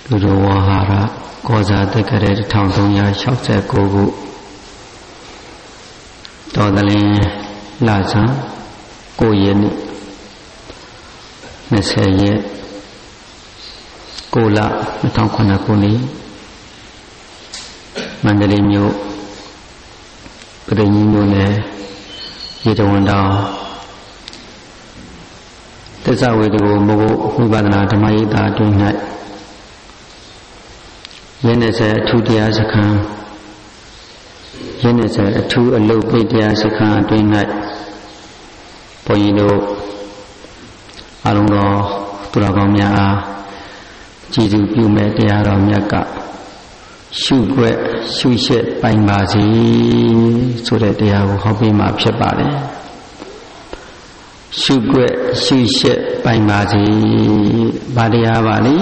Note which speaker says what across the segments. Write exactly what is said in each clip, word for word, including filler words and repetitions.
Speaker 1: လူတော်ဝါဟာရကောဇာတက္ကရာတစ်ထောင်သုံးရာ၆၉ခုတော်တလင်းလဆန်းကိုရက်နေ့၂၀ရက်ကိုလ၂၀၀ခုနှစ်ခုနှစ်မန္တလေးမြို့ပရိညင်းမြို့နယ်ရေတဝန်တောင်သစ္စာဝေဒကိုမဟုတ်ဝိပဿနာဓမ္မယိတာအတွင်း၌ရင်းနေစေအထူးတရားစခန်းရင်းနေစေအထူးအလုပ်ပိတ်တရားစခန်းအတွင်း၌ဘုန်းကြီးတို့အလုံးတော်သူတော်ကောင်းများအားကြည်စုပြုမဲ့တရားတော်မြတ်ကရှုွက်ရှုရှက်ပိုင်ပါစေဆိုတဲ့တရားကိုဟောပေးမှာဖြစ်ပါတယ်ရှုွက်ရှုရှက်ပိုင်ပါစေဘာတရားပါလဲ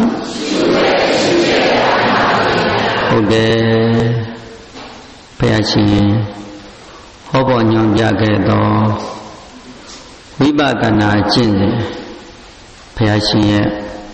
Speaker 1: ဟုတ်တယ်ဘုရားရှင်ဟောပေါ်ညွှန်ပြခဲ့သောဝိပဿနာကျင့်စဉ်ဘုရားရှင်ရဲ့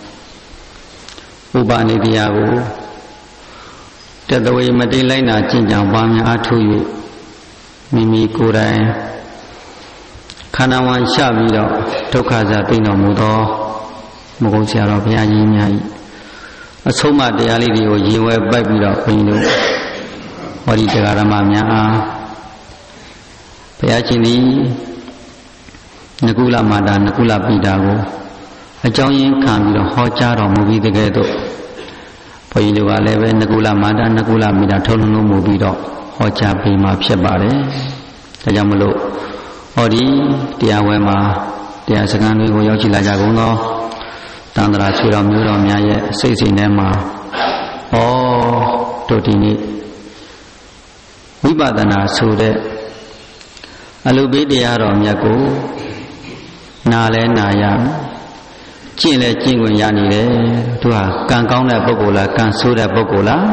Speaker 1: ဥပနိတရားကိုတတဝေမတိလိုက်နာကျင့်ကြံပါများအားထုတ်၍မိမိကိုယ်တိုင်ခန္ဓာဝန်ရှပြီးတော့ဒုက္ခစာသိတော်မူသောမဂုံဆရာတော်ဘုရားကြီးများ၏အဆုံးမတရားလေးတွေကိုရင်ဝဲပိုက်ပြီးတော့ဘုန်းကြီးတို့ဟောဒီတရားဓမ္မများအားဘုရားရှင်သည်နကုလမာတာနကုလပိတာကိုအကြောင်းရင်းခံပြီးတော့ဟောကြားတော်မူပြီးတကယ်တော့ဘုန်းကြီးတို့ကလည်းပဲနကုလမာတာနကုလမိတာထုံးလုံးမူပြီးတော့ဟောကြားပေးမှာဖြစ်ပါတယ်။ဒါကြောင့်မလို့ဟောဒီတရားဝဲမှာတရားစခန်းတွေကိုရောက်ရှိလာကြကုန်သောတန်ត្រာဆွေတော်မျိုးတော်များရဲ့စိတ်စိတ်ထဲမှာဩတို့ဒီနေ့ဝိပဿနာဆိုတဲ့အလုပိတရားတော်မြတ်ကိုနာလဲနာရကျင့်လဲကျင့်ခွင့်ရနေတယ်သူဟာကံကောင်းတဲ့ပုဂ္ဂိုလ်လားကံဆိုးတဲ့ပုဂ္ဂိုလ်လား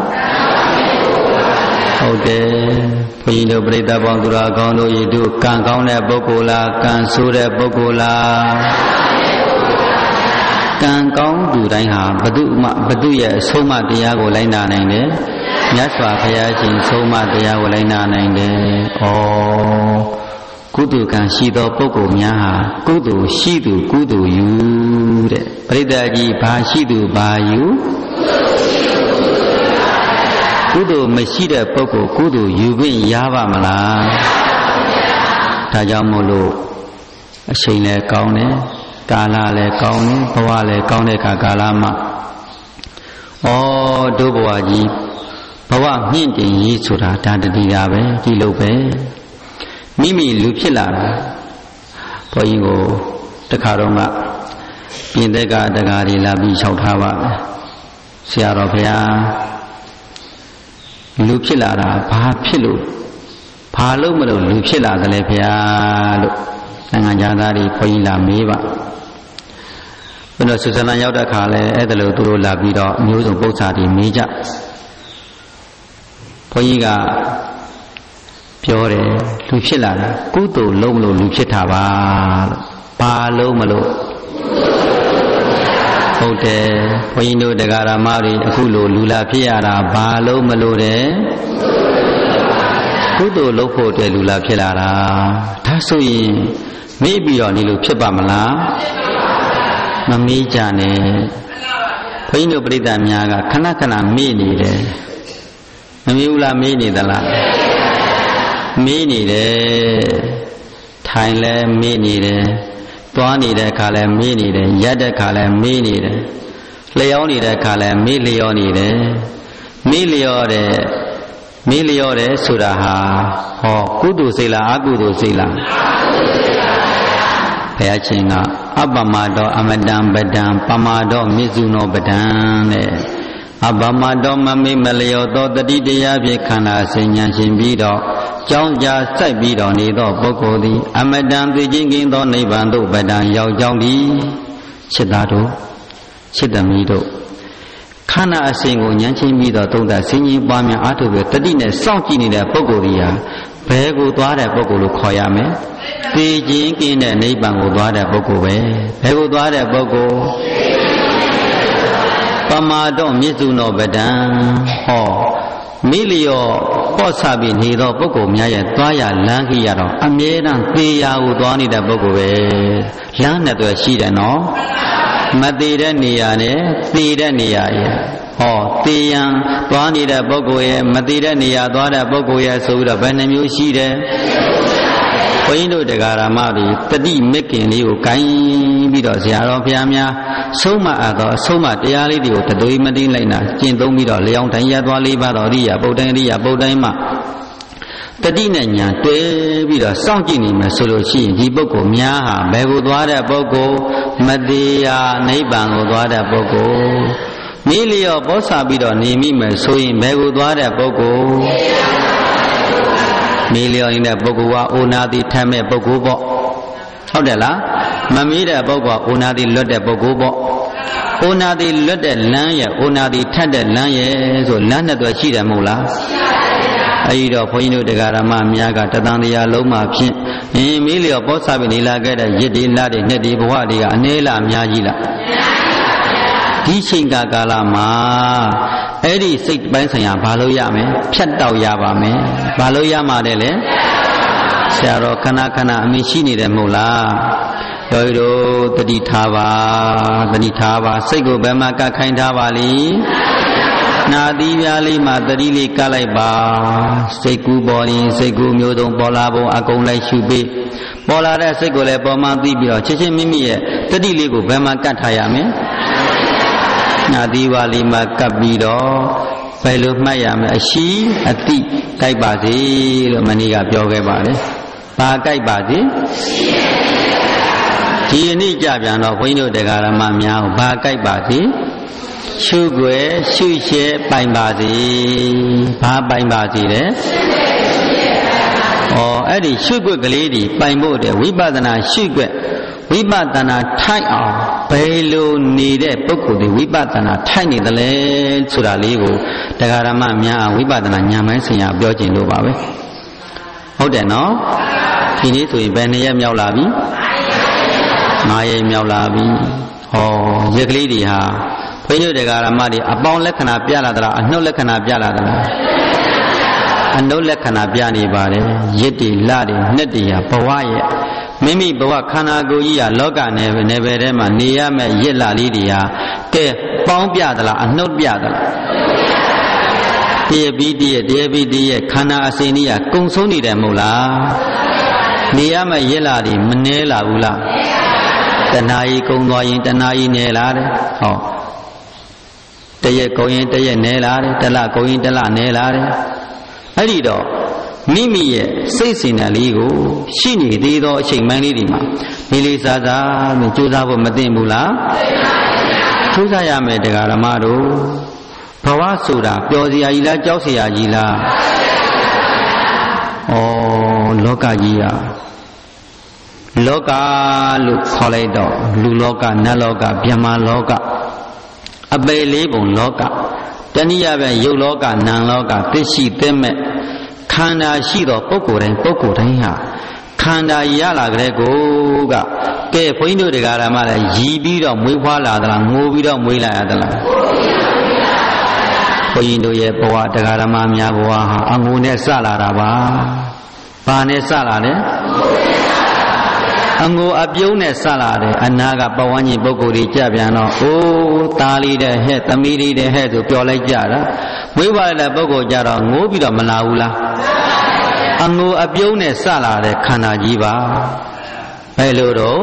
Speaker 1: ဟုတ်တယ်ဘုန်းကြီးတို့ပြိဿပေါင်းသူတော်ကောင်းတို့ဤတို့ကံကောင်းတဲ့ပုဂ္ဂိုလ်လားကံဆိုးတဲ့ပုဂ္ဂိုလ်လားကံကောင်းသူတိုင်းဟာဘု து မှဘု து ရဲ့အဆုံးအမတရားကိုလိုက်နာနိုင်တယ်မြတ်စွာဘုရားရှင်ဆုံးအမတရားကိုလိုက်နာနိုင်တယ်ဩကုသိုလ်ကံရှိသောပုဂ္ဂိုလ်များဟာကုသိုလ်ရှိသူကုသိုလ်ယူတဲ့ပရိသတ်ကြီးဘာရှိသူဘာယူကုသိုလ်မရှိတဲ့ပုဂ္ဂိုလ်ကုသိုလ်ယူခွင့်ရပါမလားဒါကြောင့်မို့လို့အချိန်လည်းကောင်းတယ်ကာလလည်းကောင်းတယ်ဘဝလည်းကောင်းတဲ့အခါကာလမှာဩတို့ဘဝကြီးဘဝမြင့်တင်ရေးဆိုတာဒါတတိတာပဲဒီလိုပဲမိမိလူဖြစ်လာတာဘုန်းကြီးကိုတခါတော့မှပြင်သက်ကတကားတွေလာပြီးလျှောက်ထားပါမယ်ဆရာတော်ဘုရားလူဖြစ်လာတာဘာဖြစ်လို့ဘာလို့မလို့လူဖြစ်လာသလဲဘုရားလို့နိုင်ငံသားတွေဘုန်းကြီးလာမေးပါဘုရားဆုစနာရောက်တဲ့ခါလဲအဲ့ဒါလို့သူတို့လာပြီးတော့မျိုးစုံပု္ပ္ပာတွေမေးကြဘုန်းကြီးကပြောတယ်လူဖြစ်လာတာကုသိုလ်လုံးမလို့လူဖြစ်တာပါလို့ဘာလုံးမလို့ဟုတ်တယ်ဘုန်းကြီးတို့တရားဓမ္မတွေအခုလိုလူလာဖြစ်ရတာဘာလုံးမလို့တယ်ကုသိုလ်လုပ်ဖို့အတွက်လူလာဖြစ်လာတာဒါဆိုရင်မေးပြီးတော့ဒီလိုဖြစ်ပါမလားမမေးကြနဲ့ဘုန်းကြီးတို့ပြိဿများကခဏခဏမေးနေတယ်မမေးဘူးလားမေးနေသလားမေးနေတယ်ထိုင်လဲမေးနေတယ်သွားနေတဲ့အခါလဲမေးနေတယ်ရက်တဲ့အခါလဲမေးနေတယ်လျောင်းနေတဲ့အခါလဲမေးလျောနေတယ်မေးလျောတယ်မေးလျောတယ်ဆိုတာဟာဟောကုသိုလ်စိတ်လားအကုသိုလ်စိတ်လားဘုရားရှင်ကအပ္ပမတောအမတံပဒံပမာတောမြစ္စုနောပဒံတဲ့အပ္ပမတောမမေ့မလျောသောတတိတရားဖြင့်ခန္ဓာဆင်ញံရှင်ပြီးတော့ကြောင်းကြားစိုက်ပြီးတော့နေသောပုဂ္ဂိုလ်သည်အမတံသိချင်းကင်းသောနိဗ္ဗာန်သို့ပဒံရောက်ကြောင်းသည်စိတ်သားတို့စိတ်သမီးတို့ခန္ဓာအစဉ်ကိုဉာဏ်ချင်းပြီးတော့သုံးသပ်ဆင်ញင်ပွားများအားထုတ်ပြီးတတိနဲ့စောင့်ကြည့်နေတဲ့ပုဂ္ဂိုလ်ကြီးဟာဘယ်ကိုသွားတဲ့ပုဂ္ဂိုလ်လို့ခေါ်ရမလဲသိချင်းကင်းတဲ့နိဗ္ဗာန်ကိုသွားတဲ့ပုဂ္ဂိုလ်ပဲဘယ်ကိုသွားတဲ့ပုဂ္ဂိုလ်ပမာတော့မြစ်စုနောပဒံဟောမိလျောပော့ဆပြီးနေသောပုဂ္ဂိုလ်များရဲ့သွားရလမ်းကြီးရတော့အမြဲတမ်းသေရာကိုသွားနေတဲ့ပုဂ္ဂိုလ်ပဲလမ်းနဲ့တော့ရှိတယ်နော်မသေးတဲ့နေရာနဲ့သေတဲ့နေရာရဲ့ဟောသေရန်သွားနေတဲ့ပုဂ္ဂိုလ်ရဲ့မသေးတဲ့နေရာသွားတဲ့ပုဂ္ဂိုလ်ရဲ့ဆိုပြီးတော့ဘယ်နှမျိုးရှိတယ်ဘုန်းကြီးတို့တရားဓမ္မတွေတတိမက္ကင်လေးကိုဂိုင်းပြီးတော့ဆရာတော်ဘုရားများဆုံးမအပ်သောအဆုံးမတရားလေးတွေကိုတသွေးမတိလိုက်နာကျင့်သုံးပြီးတော့လျောင်းတိုင်းရသွားလေးပါတော်ရိယာပုဒ္ဒင်ရိယာပုဒ္ဒင်မှာတတိနဲ့ညာတွဲပြီးတော့စောင့်ကြည့်နေမယ်ဆိုလို့ရှိရင်ဒီပုဂ္ဂိုလ်များဟာဘယ်ကိုသွားတဲ့ပုဂ္ဂိုလ်မတရားနိဗ္ဗာန်ကိုသွားတဲ့ပုဂ္ဂိုလ်မိလျောပောဆပြီးတော့နေမိမယ်ဆိုရင်ဘယ်ကိုသွားတဲ့ပုဂ္ဂိုလ်မိလျောနေတဲ့ပုဂ္ဂိုလ်ကအိုနာတိထမ်းမဲ့ပုဂ္ဂိုလ်ပေါ့ဟုတ်တယ်လားမမီးတဲ့ပုဂ္ဂိုလ်ကအိုနာတိလွတ်တဲ့ပုဂ္ဂိုလ်ပေါ့အိုနာတိလွတ်တဲ့လမ်းရဲ့အိုနာတိထက်တဲ့လမ်းရဲ့ဆိုလမ်းနဲ့တော့ရှိတယ်မဟုတ်လားအဲဒီတော့ဘုန်းကြီးတို့တရားဓမ္မများကတသံတရားလုံးမှာဖြင့်အင်းမိလျောပောဆပြီးနေလာခဲ့တဲ့ရစ်ဒီလတွေနှစ်ဒီဘဝတွေကအနည်းလားအများကြီးလားဒီချိန်ကာကာလမှာအဲ့ဒီစိတ်ပိုင်းဆိုင်ရာဘာလို့ရမယ်ဖြတ်တောက်ရပါမယ်ဘာလို့ရမှာလဲလေဆရာတော်ခဏခဏအမြင်ရှိနေတယ်မဟုတ်လားယောဂီတို့တတိထားပါတတိထားပါစိတ်ကိုဘယ်မှာကတ်ခိုင်းထားပါလိနာသီးပြားလေးမှာတတိလေးကတ်လိုက်ပါစိတ်ကူးပေါ်ရင်စိတ်ကူးမျိုးစုံပေါ်လာပုံအကုန်လိုက်ရှုပေးပေါ်လာတဲ့စိတ်ကိုလည်းပေါ်မှသိပြီးတော့ချက်ချင်းမိမိရဲ့တတိလေးကိုဘယ်မှာကတ်ထားရမလဲနာသီးပါးလေးမှာကတ်ပြီးတော့ဘယ်လိုမှတ်ရမလဲအရှိအတိကြိုက်ပါစေလို့မနေ့ကပြောခဲ့ပါတယ်ဘာကြိုက်ပါစေဒီအနည်းကြပြန်တော့ဘုန်းကြီးတို့တရားဓမ္မများကိုဘာကြိုက်ပါစေရှုွယ်ရှုရှဲပိုင်ပါစေဘာပိုင်ပါစေလဲဩအဲ့ဒီရှုွက်ကလေးတွေပိုင်ဖို့တဲ့ဝိပဿနာရှုွက်ဝိပဿနာထိုက်အောင်ဘယ်လိုနေတဲ့ပုဂ္ဂိုလ်တွေဝိပဿနာထိုက်နေတယ်လဲဆိုတာလေးကိုတရားဓမ္မများဝိပဿနာဉာဏ်ပိုင်းဆိုင်ရာပြောခြင်းလို့ပါပဲဟုတ်တယ်နော်ဒီနေ့ဆိုရင်ဘယ်နှစ်ရက်မြောက်လာပြီငါးရက်မြောက်လာပြီဟောရက်ကလေးတွေဟာဘုန်းကြီးတို့တရားဓမ္မတွေအပေါင်းလက္ခဏာပြလာသလားအနှုတ်လက္ခဏာပြလာသလားအနှုတ်လက္ခဏာပြနေပါတယ်ရစ်တွေလတွေနှစ်တွေဟာဘဝရဲ့မိမိဘဝခန္ဓာကိုယ်ကြီးဟာလောကနယ်နယ်ပယ်ထဲမှာနေရမယ့်ရစ်လာလေးတွေဟာကဲပေါင်းပြသလားအနှုတ်ပြသလားတရပြီးတရတရပြီးတရခန္ဓာအစဉ်ကြီးဟာကုံဆုံးနေတယ်မဟုတ်လားနေရမယ့်ရစ်လာတွေမနှဲလာဘူးလားတဏှာကြီးကုံသွားရင်တဏှာကြီးနယ်လာတယ်ဟောတရက်ကုံရင်တရက်နယ်လာတယ်တလကုံရင်တလနယ်လာတယ်အဲ့ဒီတော့မိမိရဲ့စိတ်စဉ်ဓာတ်လေးကိုရှိနေသေးသောအချိန်မှန်လေးတွေမှာဒီလေးစားစားနဲ့ကြိုးစားဖို့မသိဘူးလားကြိုးစားရမယ်တရားဓမ္မတို့ဘဝဆိုတာပျော်စရာကြီးလားကြောက်စရာကြီးလားဩလောကကြီးဟာလောကလို့ခေါ်လိုက်တော့လူလောကနတ်လောကဗြဟ္မာလောကအပေလေးပုံလောကတဏှိယပဲရုပ်လောကနာမ်လောကသိရှိသိမဲ့ခန္ဓာရှိသောပုဂ္ဂိုလ်တိုင်းပုဂ္ဂိုလ်တိုင်းဟာခန္ဓာရလာကြတဲ့ကိုကကဲဘုန်းကြီးတို့တရားဓမ္မလည်းရည်ပြီးတော့မွေးဖွားလာသလားငိုပြီးတော့မွေးလာရသလားဘုန်းကြီးတို့ရဲ့ဘဝတရားဓမ္မများဘဝဟာအငိုနဲ့စလာတာပါဘာနဲ့စလာလဲအငိုအပြုံးနဲ့စလာတယ်အနာကပဝန်းကျင်ပုဂ္ဂိုလ်တွေကြပြန်တော့အိုးသားလေးတဲ့ဟဲ့သမီးလေးတဲ့ဟဲ့ဆိုပြောလိုက်ကြတာမွေးပါတဲ့ပုဂ္ဂိုလ်ကြတော့ငိုးပြီးတော့မလာဘူးလားအငိုအပြုံးနဲ့စလာတဲ့ခန္ဓာကြီးပါဘယ်လိုတော့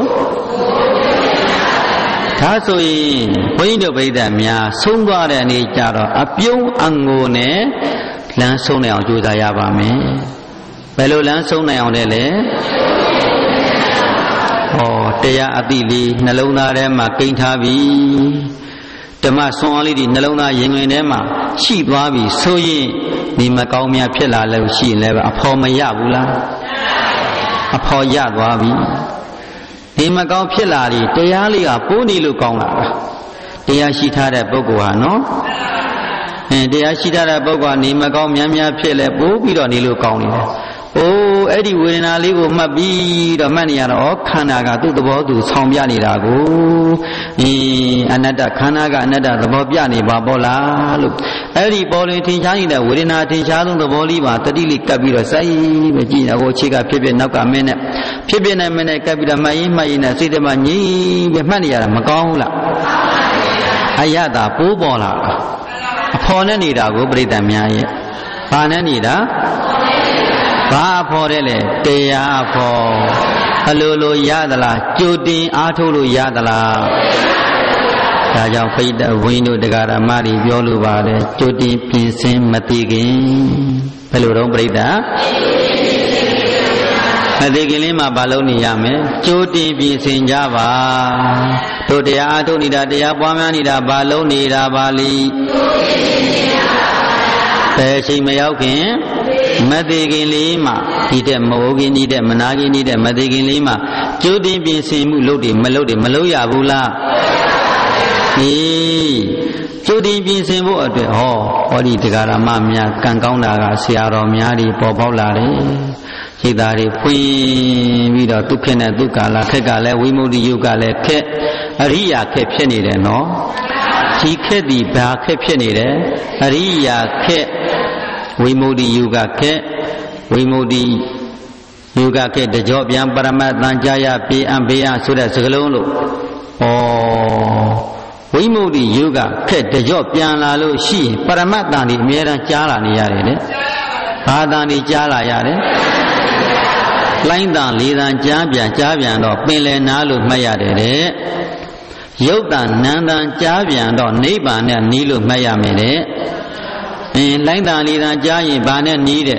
Speaker 1: ဒါဆိုရင်ဘုန်းကြီးတို့ပြိဿများဆုံးသွားတဲ့အနေကြတော့အပြုံးအငိုနဲ့လမ်းဆုံးနိုင်အောင်ကြိုးစားရပါမယ်ဘယ်လိုလမ်းဆုံးနိုင်အောင်လဲလဲဩတရားအတိလေးနှလုံးသားထဲမှာကိန်းထားပြီဓမ္မဆွမ်းအားလေးဒီနှလုံးသားရင်ဝင်ထဲမှာရှိသွားပြီဆိုရင်ဒီမကောင်းများဖြစ်လာလို့ရှိရင်လည်းအဖော်မရဘူးလားအဖော်ရသွားပြီဒီမကောင်းဖြစ်လာပြီတရားလေးကပိုးနေလို့ကောင်းလာတာတရားရှိထားတဲ့ပုဂ္ဂိုလ်ဟာနော်အဲတရားရှိထားတဲ့ပုဂ္ဂိုလ်ကနေမကောင်းများများဖြစ်လဲပိုးပြီးတော့နေလို့ကောင်းနေတယ်အိုးအဲ့ဒီဝေဒနာလေးကိုမှတ်ပြီးတော့မှတ်နေရတော့ခန္ဓာကသူ့သဘောသူဆောင်ပြနေတာကိုအင်းအနတ္တခန္ဓာကအနတ္တသဘောပြနေပါပေါ့လားလို့အဲ့ဒီပေါ်ရင်ထင်ရှားနေတဲ့ဝေဒနာထင်ရှားဆုံးသဘောလေးပါတတိလေးကပ်ပြီးတော့စိုက်ပဲကြည့်နေကိုအခြေကဖြစ်ဖြစ်နောက်ကမင်းနဲ့ဖြစ်ဖြစ်နဲ့မင်းနဲ့ကပ်ပြီးတော့မှတ်ရင်မှတ်ရင်နဲ့စိတ်ထဲမှာငြိမ်ပြီးမှတ်နေရတာမကောင်းဘူးလားအယတာပိုးပေါ်လာအဖော်နဲ့နေတာကိုပြိတ္တများရဲ့ဘာနဲ့နေတာဘာဖော်တယ်လေတရားဖော်အလိုလိုရသလားကြိုတင်အားထုတ်လို့ရသလားဒါကြောင့်ပိဋကဝိနုတရားဓမ္မတွေပြောလိုပါတယ်ကြိုတင်ပြင်ဆင်မသိခင်ဘယ်လိုတော့ပြိတ္တမသိခင်လေးမှာဘာလုပ်နေရမလဲကြိုတင်ပြင်ဆင်ကြပါတို့တရားအားထုတ်နေတာတရားပွားများနေတာဘာလုပ်နေတာပါလိတဲ့အချိန်မရောက်ခင်မသိခင်လေးမှာဒီတဲ့မဟုတ်ခင်ဒီတဲ့မနာခင်ဒီတဲ့မသိခင်လေးမှာကြိုတင်ပြင်ဆင်မှုလုပ်တယ်မလုပ်တယ်မလုပ်ရဘူးလားဒီကြိုတင်ပြင်ဆင်ဖို့အတွက်ဟောဟောဒီတရားဓမ္မများကံကောင်းတာကဆရာတော်များတွေပေါ်ပေါက်လာတယ်စိတ်သားတွေဖွင့်ပြီးတော့ဒုက္ခနဲ့ဒုက္ခလာခက်ကလည်းဝိမု ക്തി ယုတ်ကလည်းခက်အရိယာခက်ဖြစ်နေတယ်နော်ဒီခက်ဒီဘာခက်ဖြစ်နေတယ်အရိယာခက်ဝိမု ക്തി ယုတ်ကခက်ဝိမု ക്തി ယုတ်ကခက်တကြောပြန်ပရမတ်တန်ကြာရပြေအံဘေးအဆိုတဲ့စကလုံးလို့ဩဝိမု ക്തി ယုတ်ကခက်တကြောပြန်လာလို့ရှိရင်ပရမတ်တန်ဒီအမြဲတမ်းကြားလာနေရတယ်လေဘာတန်ဒီကြားလာရတယ်လိုင်းတန်လေးတန်ကြားပြန်ကြားပြန်တော့ပင်လယ်နားလို့မှတ်ရတယ်တဲ့ရုပ်တန်နံတန်ကြားပြန်တော့နိဗ္ဗာန်နဲ့နီးလို့မှတ်ရမယ်တဲ့အင်းလိုင်းတန်လေးတန်ကြားရင်ဘာနဲ့နီးတဲ့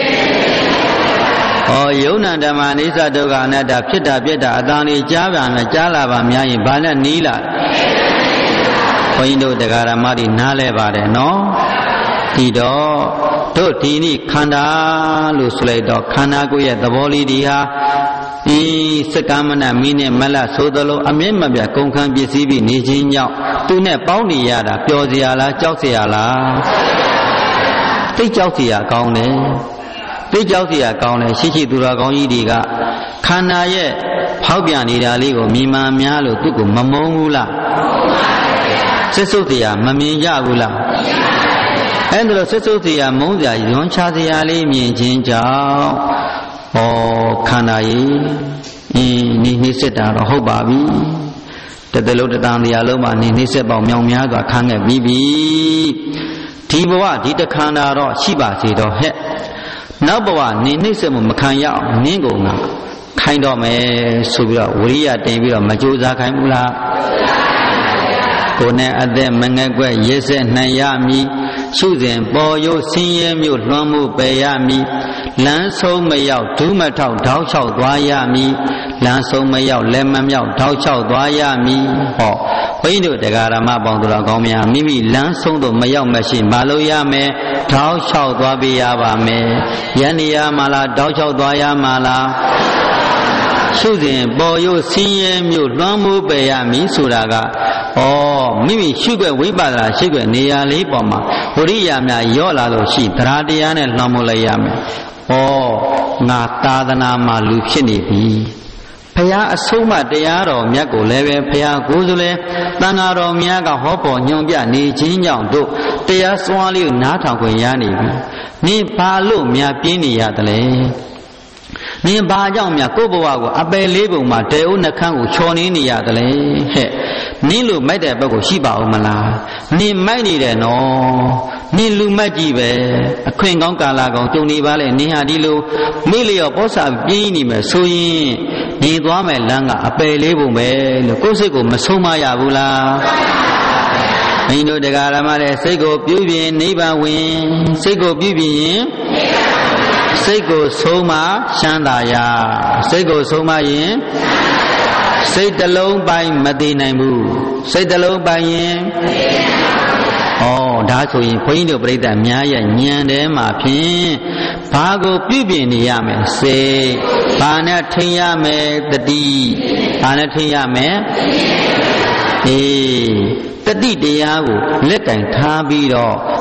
Speaker 1: ဩယုံနာဓမ္မအိစ္ဆဒုက္ခအနတ္တဖြစ်တာပြက်တာအတန်လေးကြားပြန်နဲ့ကြားလာပါများရင်ဘာနဲ့နီးလာဘုန်းကြီးတို့တရားဓမ္မတွေနားလဲပါတယ်နော်ဒီတော့တို့ဒီနေ့ခန္ဓာလို့ဆိုလိုက်တော့ခန္ဓာကိုယ်ရဲ့သဘောလေးဒီဟာဒီစက္ကမဏမီးနဲ့မလဆိုသလိုအမြင့်မပြတ်ကုန်ခံပစ္စည်းပြီးနေခြင်းကြောင့်သူနဲ့ပေါင်းနေရတာပျော်စရာလားကြောက်စရာလားသိကြောက်စရာကောင်းတယ်သိကြောက်စရာကောင်းတယ်ရှိရှိသူတော်ကောင်းကြီးတွေကခန္ဓာရဲ့ဖောက်ပြန်နေတာလေးကိုမြင်မှများလို့သူ့ကိုမမုန်းဘူးလားစစ်စုပ်တရားမမြင်ကြဘူးလားအဲ့ဒါလို့စစ်စုပ်တရားမုန်းစရာယွန်းချစရာလေးမြင်ခြင်းကြောင့်ဩခန္ဓာကြီးအင်းနေနှိစ္စတာတော့ဟုတ်ပါပြီတတလုံးတတန်တရားလုံးမှာနေနှိစ္စပေါင်းမြောင်များစွာခံခဲ့ပြီးပြီဒီဘဝဒီတခန္ဓာတော့ရှိပါစေတော့ဟဲ့နောက်ဘဝနေနှိစ္စမှုမခံရအောင်နင်းကုန်ကခိုင်းတော့မယ်ဆိုပြီးတော့ဝိရိယတင်ပြီးတော့မကြိုးစားခိုင်းဘူးလားကိုယ်နဲ့အသက်မငဲ့ကွက်ရစ်ဆက်နိုင်ရမည်ရှုစဉ်ပေါ်ရုပ်ဆင်းရဲမျိုးလွှမ်းမှုပယ်ရမည်လမ်းဆုံးမရောက်ဒုမထောက်ထောက်လျှောက်သွားရမည်လမ်းဆုံးမရောက်လက်မမြောက်ထောက်လျှောက်သွားရမည်ဟောဘုန်းကြီးတို့တရားဓမ္မပေါင်းတော်ကောင်းများမိမိလမ်းဆုံးသို့မရောက်မရှိမလုပ်ရမယ်ထောက်လျှောက်သွားပေးရပါမယ်ယန္တိယမလားထောက်လျှောက်သွားရမှာလားရှုစဉ်ပေါ်ရုပ်ဆင်းရဲမျိုးလွှမ်းမိုးပယ်ရမည်ဆိုတာကဩမိမိရှုွက်ဝိပဿနာရှုွက်နေရာလေးပေါ်မှာဝိရိယများရော့လာလို့ရှိသရတရားနဲ့လွှမ်းမိုးလိုက်ရမယ်ဩငါသာသနာမှာလူဖြစ်နေပြီဘုရားအဆုံးမတရားတော်မြတ်ကိုလည်းပဲဘုရားကိုယ်ဆိုလဲတန်ဃာတော်များကဟောပေါ်ညွှန်ပြနေခြင်းကြောင့်တို့တရားစွမ်းလေးကိုနားထောင်ခွင့်ရနေပြီနင်ဘာလို့များပြင်းနေရသလဲနင်ဘာကြောင့်များကိုယ့်ဘဝကိုအပယ်လေးပုံမှာတေဥနှခမ်းကိုချော်နေနေရတယ်လေဟဲ့နင်လိုမိုက်တဲ့ဘက်ကိုရှိပါဦးမလားနင်မိုက်နေတယ်နော်နင်လူမိုက်ကြီးပဲအခွင့်ကောင်းကာလကောင်းကြုံနေပါလေနင်ဟာဒီလိုမိလျော်ပေါ်စာပြင်းနေမယ်ဆိုရင်ဒီသွားမယ်လမ်းကအပယ်လေးပုံပဲလို့ကိုယ့်စိတ်ကိုမဆုံးမရဘူးလားမင်းတို့တရားဓမ္မတဲ့စိတ်ကိုပြုပြင်နိဗ္ဗာန်ဝင်စိတ်ကိုပြုပြင်ရင်စိတ်ကိုဆုံးမချမ်းသာရစိတ်ကိုဆုံးမရင်စိတ်တလုံးပိုင်းမတည်နိုင်ဘူးစိတ်တလုံးပိုင်းရင်ဩဒါဆိုရင်ဘုန်းကြီးတို့ပြိဿများရဲ့ဉာဏ်ထဲမှာဖြင့်ဘာကိုပြုပြင်နေရမယ်စိတ်ဘာနဲ့ထိန်ရမယ်တတိဘာနဲ့ထိန်ရမယ်အေးတတိတရားကိုလက်ကင်ထားပြီးတော့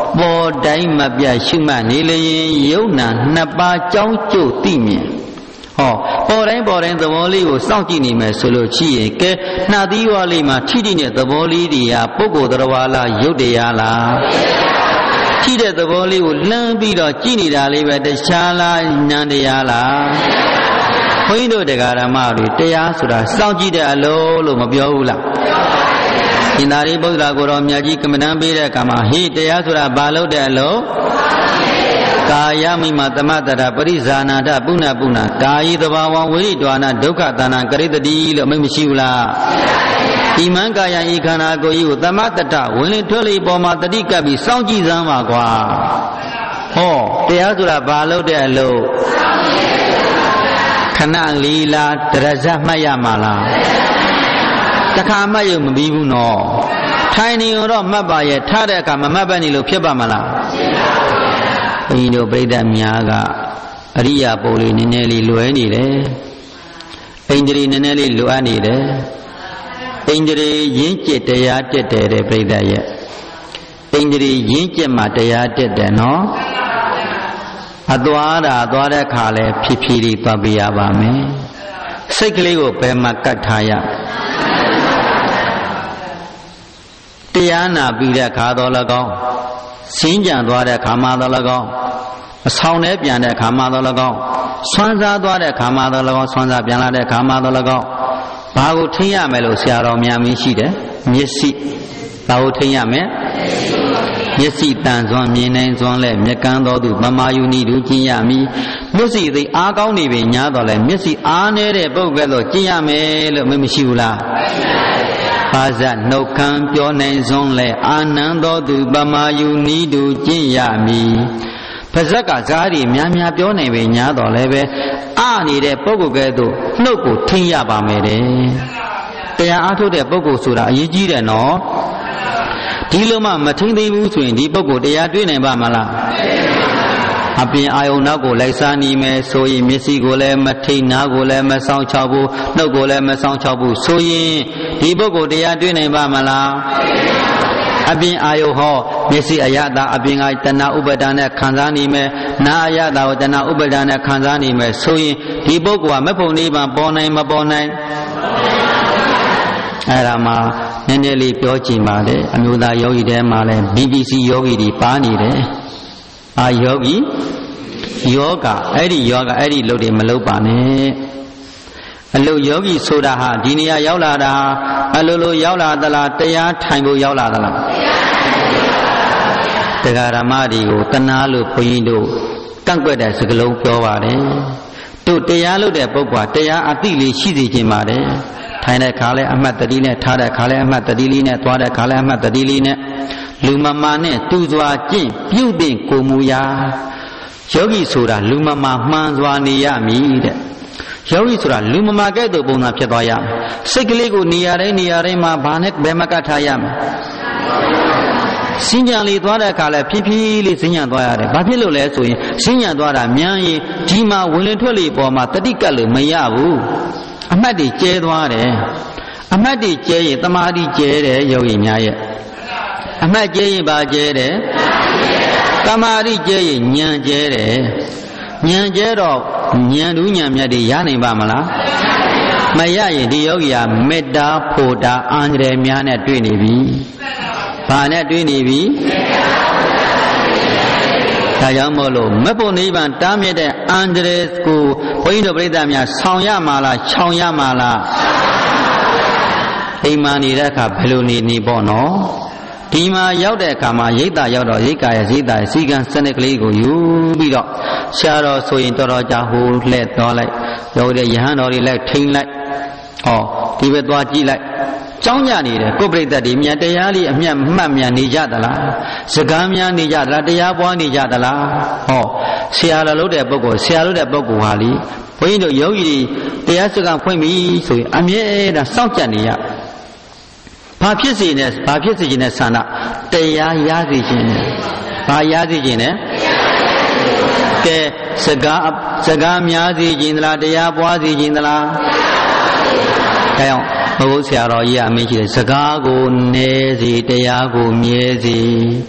Speaker 1: ပေါ်တိုင်းမပြတ်ရှုမှတ်နေလျင်ယုံနာနှစ်ပါးကြောင်းကျို့သိမြင်ဟောပေါ်တိုင်းပေါ်တိုင်းသဘောလေးကိုစောင့်ကြည့်နေမယ်ဆိုလို့ရှိရင်ကဲနှာသီးဝါလေးမှာထိထိနဲ့သဘောလေးတွေဟာပုဂ္ဂိုလ်တရားလားယုတ်တရားလားထိတဲ့သဘောလေးကိုလှမ်းပြီးတော့ကြည့်နေတာလေးပဲတခြားလားဉာဏ်တရားလားဘုန်းကြီးတို့တရားဓမ္မတွေတရားဆိုတာစောင့်ကြည့်တဲ့အလုံးလို့မပြောဘူးလားဒီနာရီဗုဒ္ဓကိုယ်တော်မြတ်ကြီးကမ္မဋ္ဌာန်းပေးတဲ့အခါမှာဟိတရားဆိုတာဘာလို့တဲ့အလုံးကာယမိမသမတ္တပရိဇာနာတပုဏ္ဏပုဏ္ဏကာယီသဘာဝဝိရိဒွာနာဒုက္ခတဏ္ဏကရိတတိလို့အမိန့်မရှိဘူးလားဒီမန်ကာယဤခန္ဓာကိုယ်ကြီးကိုသမတ္တဝင်လေထွက်လေပေါ်မှာတတိကပ်ပြီးစောင့်ကြည့်စမ်းပါကွာဟောတရားဆိုတာဘာလို့တဲ့အလုံးခဏလီလာတရဇတ်မှတ်ရမှာလားတခါမှတ်ရုံမပြီးဘူးနော်ထိုင်နေတော့မှတ်ပါရဲ့ထားတဲ့အခါမမှတ်ပဲနေလို့ဖြစ်ပါမလားဘုန်းကြီးတို့ပြိဿများကအရိယာပုလေးနည်းနည်းလေးလွယ်နေတယ်ဣန္ဒြေနည်းနည်းလေးလွယ်နေတယ်ဣန္ဒြေရင်းကျက်တရားတက်တယ်တဲ့ပြိဿရဲ့ဣန္ဒြေရင်းကျက်မှတရားတက်တယ်နော်အသွားတာသွားတဲ့ခါလဲဖြည်းဖြည်းလေးသွားပြရပါမယ်စိတ်ကလေးကိုဘယ်မှာကတ်ထားရတရားနာပြီးတဲ့ခါတော့၎င်းစင်းကြံသွားတဲ့ခါမှတော့၎င်းအဆောင်ထဲပြန်တဲ့ခါမှတော့၎င်းဆွမ်းစားသွားတဲ့ခါမှတော့၎င်းဆွမ်းစားပြန်လာတဲ့ခါမှတော့၎င်းဘာကိုထိရမယ်လို့ဆရာတော်များမင်းရှိတယ်မျက်စိဘာကိုထိရမယ်မျက်စိတန်စွမ်းမြင်နိုင်စွမ်းလဲမျက်ကန်းတော်သူပမာယုနီတို့ကျင့်ရမည်မျက်စိသိအားကောင်းနေပြီညာတော့လဲမျက်စိအားနေတဲ့ပုဂ္ဂိုလ်တော့ကျင့်ရမယ်လို့မမရှိဘူးလားပါဇတ်နှုတ်ခမ်းပြောနိုင်စွန်းလဲအာနန္တောသူပမာယုနီတို့ကျင့်ရမည်ပါဇက်ကဇာတိများများပြောနိုင်ပြီညာတော့လဲပဲအာနေတဲ့ပုဂ္ဂိုလ်ကဲ့သို့နှုတ်ကိုထိရပါမယ်တဲ့တရားအားထုတ်တဲ့ပုဂ္ဂိုလ်ဆိုတာအရေးကြီးတယ်နော်ဒီလိုမှမထိမ့်သိဘူးဆိုရင်ဒီပုဂ္ဂိုလ်တရားတွေ့နိုင်ပါမလားအပြင်အာယုံနောက်ကိုလိုက်စားနေမယ်ဆိုရင်မျက်စိကိုလည်းမထိနားကိုလည်းမဆောင်ချောက်ဘူးနှုတ်ကိုလည်းမဆောင်ချောက်ဘူးဆိုရင်ဒီပုဂ္ဂိုလ်တရားတွေ့နိုင်ပါမလားအပြင်အာယုဟောမျက်စိအယတာအပြင်ကတဏှာဥပါဒာနဲ့ခံစားနေမယ်နားအယတာကိုတဏှာဥပါဒာနဲ့ခံစားနေမယ်ဆိုရင်ဒီပုဂ္ဂိုလ်ကမဖို့နိဗ္ဗာန်ပေါ်နိုင်မပေါ်နိုင်အဲ့ဒါမှနည်းနည်းလေးပြောကြည့်ပါလေအမျိုးသားယောဂီတဲမှာလဲ ဘီ ဘီ စီ ယောဂီတွေပါနေတယ်အာယောဂီယောဂအဲ့ဒီယောဂအဲ့ဒီလုပ်တွေမလုပ်ပါနဲ့အလုယောဂီဆိုတာဟာဒီနေရာရောက်လာတာအလိုလိုရောက်လာသလားတရားထိုင်ဖို့ရောက်လာသလားတရားဓမ္မတွေကိုတဏှာလို့ဘုန်းကြီးတို့ကန့်ကွက်တဲ့စကားလုံးပြောပါတယ်တို့တရားလို့တဲ့ပုဂ္ဂိုလ်တရားအသိလေးရှိစေခြင်းပါတယ်ထိုင်တဲ့ခါလဲအမှတ်တတိနဲ့ထားတဲ့ခါလဲအမှတ်တတိလေးနဲ့သွားတဲ့ခါလဲအမှတ်တတိလေးနဲ့လူမမာနဲ့တူစွာကျင့်ပြုတဲ့ကိုမူရာယောဂီဆိုတာလူမမာမှန်စွာနေရမည်တဲ့ယောဂီဆိုတာလူမမာကဲ့သို့ပုံစံဖြစ်သွားရမယ်စိတ်ကလေးကိုနေရာတိုင်းနေရာတိုင်းမှာဘာနဲ့ဘယ်မှာကတ်ထားရမလဲစဉ္ညာလေးသွားတဲ့အခါလဲဖြည်းဖြည်းလေးစဉ္ညာသွားရတယ်ဘာဖြစ်လို့လဲဆိုရင်စဉ္ညာသွားတာမြန်ရင်ဒီမှာဝင်လေထွက်လေပေါ်မှာတတိကတ်လို့မရဘူးအမှတ်တွေကျဲသွားတယ်အမှတ်တွေကျဲရင်တမာတိကျဲတယ်ယောဂီများရဲ့အမှတ်ကျဲရင်ဘာကျဲတယ်တမာတိကျဲရင်ဉာဏ်ကျဲတယ်ဉာဏ်ကျဲတော့ဉာဏ်တူးဉာဏ်မြတ်တွေရနိုင်ပါမလားမရရင်ဒီယောဂီဟာမေတ္တာဖို့တာအန္တရာယ်များနဲ့တွေ့နေပြီဘာနဲ့တွေ့နေပြီဒါကြောင့်မို့လို့မဖို့နိဗ္ဗာန်တားမြစ်တဲ့အန္တရာယ်ကိုဘုန်းကြီးတို့ပြိဿများဆောင်ရမှာလားခြောင်ရမှာလားအိမ်မှာနေတဲ့အခါဘယ်လိုနေနေပေါ့နော်ဒီမှာရောက်တဲ့အခါမှာရိတ်တာရောက်တော့ရိတ်ကာရဲ့ရိတ်တာရဲ့စီကံစနစ်ကလေးကိုယူပြီးတော့ရှားတော့ဆိုရင်တော်တော်ကြာဟိုလှဲ့သွားလိုက်ရောက်တဲ့ယဟန်တော်တွေလိုက်ထိန်လိုက်ဟောဒီဘက်သွားကြည့်လိုက်ကြောင်းကြနေတယ်ကိုယ်ပြိတ္တတွေမြန်တရားလေးအမျက်မှတ်မြန်နေကြသလားစကားများနေကြသလားတရားပွားနေကြသလားဟောဆရာတော်လုပ်တဲ့ပုဂ္ဂိုလ်ဆရာလုပ်တဲ့ပုဂ္ဂိုလ်ဟာလေဘုန်းကြီးတို့ယောဂီတွေတရားစကားဖွင့်ပြီဆိုရင်အမြဲတမ်းစောင့်ကြနေရဘာဖြစ်စေနဲ့ဘာဖြစ်စေခြင်းနဲ့ဆန္ဒတရားရစေခြင်းနဲ့ဘာရစေခြင်းနဲ့ကဲစကားစကားများစေခြင်းသလားတရားပွားစေခြင်းသလားဒါကြောင့်ဘုရားဆရာတော်ကြီးအမင်းရှိတယ်စကားကိုနည်းစေတရားကိုမြဲစေ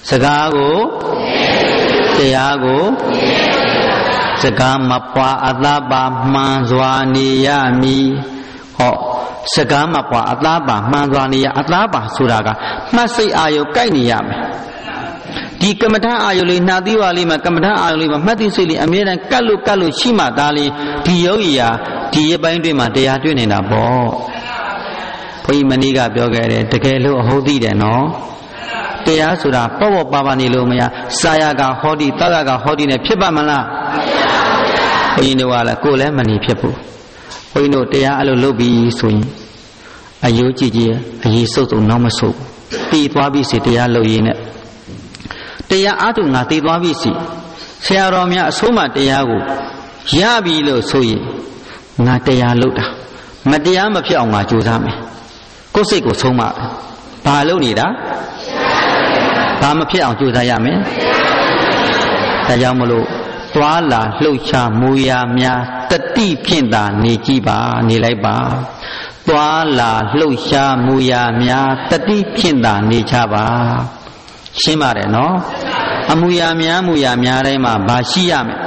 Speaker 1: စကားကိုတရားကိုစကားမပွားအသားပါမှန်စွာနေရမည်ဟောစကားမပွားအသားပါမှန်စွာနေရအသားပါဆိုတာကမှတ်စိတ်အာယုကိုက်နေရမယ်ဒီကမ္မဋ္ဌာန်းအာယုလေးနှာသီးဝါလေးမှာကမ္မဋ္ဌာန်းအာယုလေးမှာမှတ်သိစိတ်လေးအမြဲတမ်းကတ်လို့ကတ်လို့ရှိမှသားလေးဒီယောဂီဟာဒီရပိုင်းတွင်မှာတရားတွေ့နေတာပေါ့ဘုန်းကြီးမနေ့ကပြောခဲ့တယ်တကယ်လို့အဟုတ်သိတယ်နော်တရားဆိုတာပေါ့ပေါ့ပါပါနေလို့မရစာရကဟောဒီတောက်ကဟောဒီနဲ့ဖြစ်ပါမလားဘုန်းကြီးတို့ကလည်းကိုယ်လည်းမနေဖြစ်ဘူးဘုန်းကြီးတို့တရားအဲ့လိုလုပ်ပြီးဆိုရင်အယုံကြည်ကြည်အရေးစုပ်စုပ်နောက်မဆုပ်ပြီးသွားပြီစီတရားလုပ်ရင်းနဲ့တရားအားထုတ်ငါသိသွားပြီစီဆရာတော်များအဆုံးမတရားကိုရပြီလို့ဆိုရင်ငါတရားလုပ်တာမတရားမဖြစ်အောင်ငါကြိုးစားမယ်ကိုယ်စိတ်ကိုဆုံးမဘာလုပ်နေတာဘာမဖြစ်အောင်ကြိုးစားရမယ်ဒါကြောင့်မလို့သွားလာလှုပ်ရှားမူရာများတတိဖြင့်သာနေကြည့်ပါနေလိုက်ပါသွားလာလှုပ်ရှားမူရာများတတိဖြင့်သာနေချပါရှင်းပါတယ်နော်အမူအရာများမူအရာများတိုင်းမှာဘာရှိရမလဲ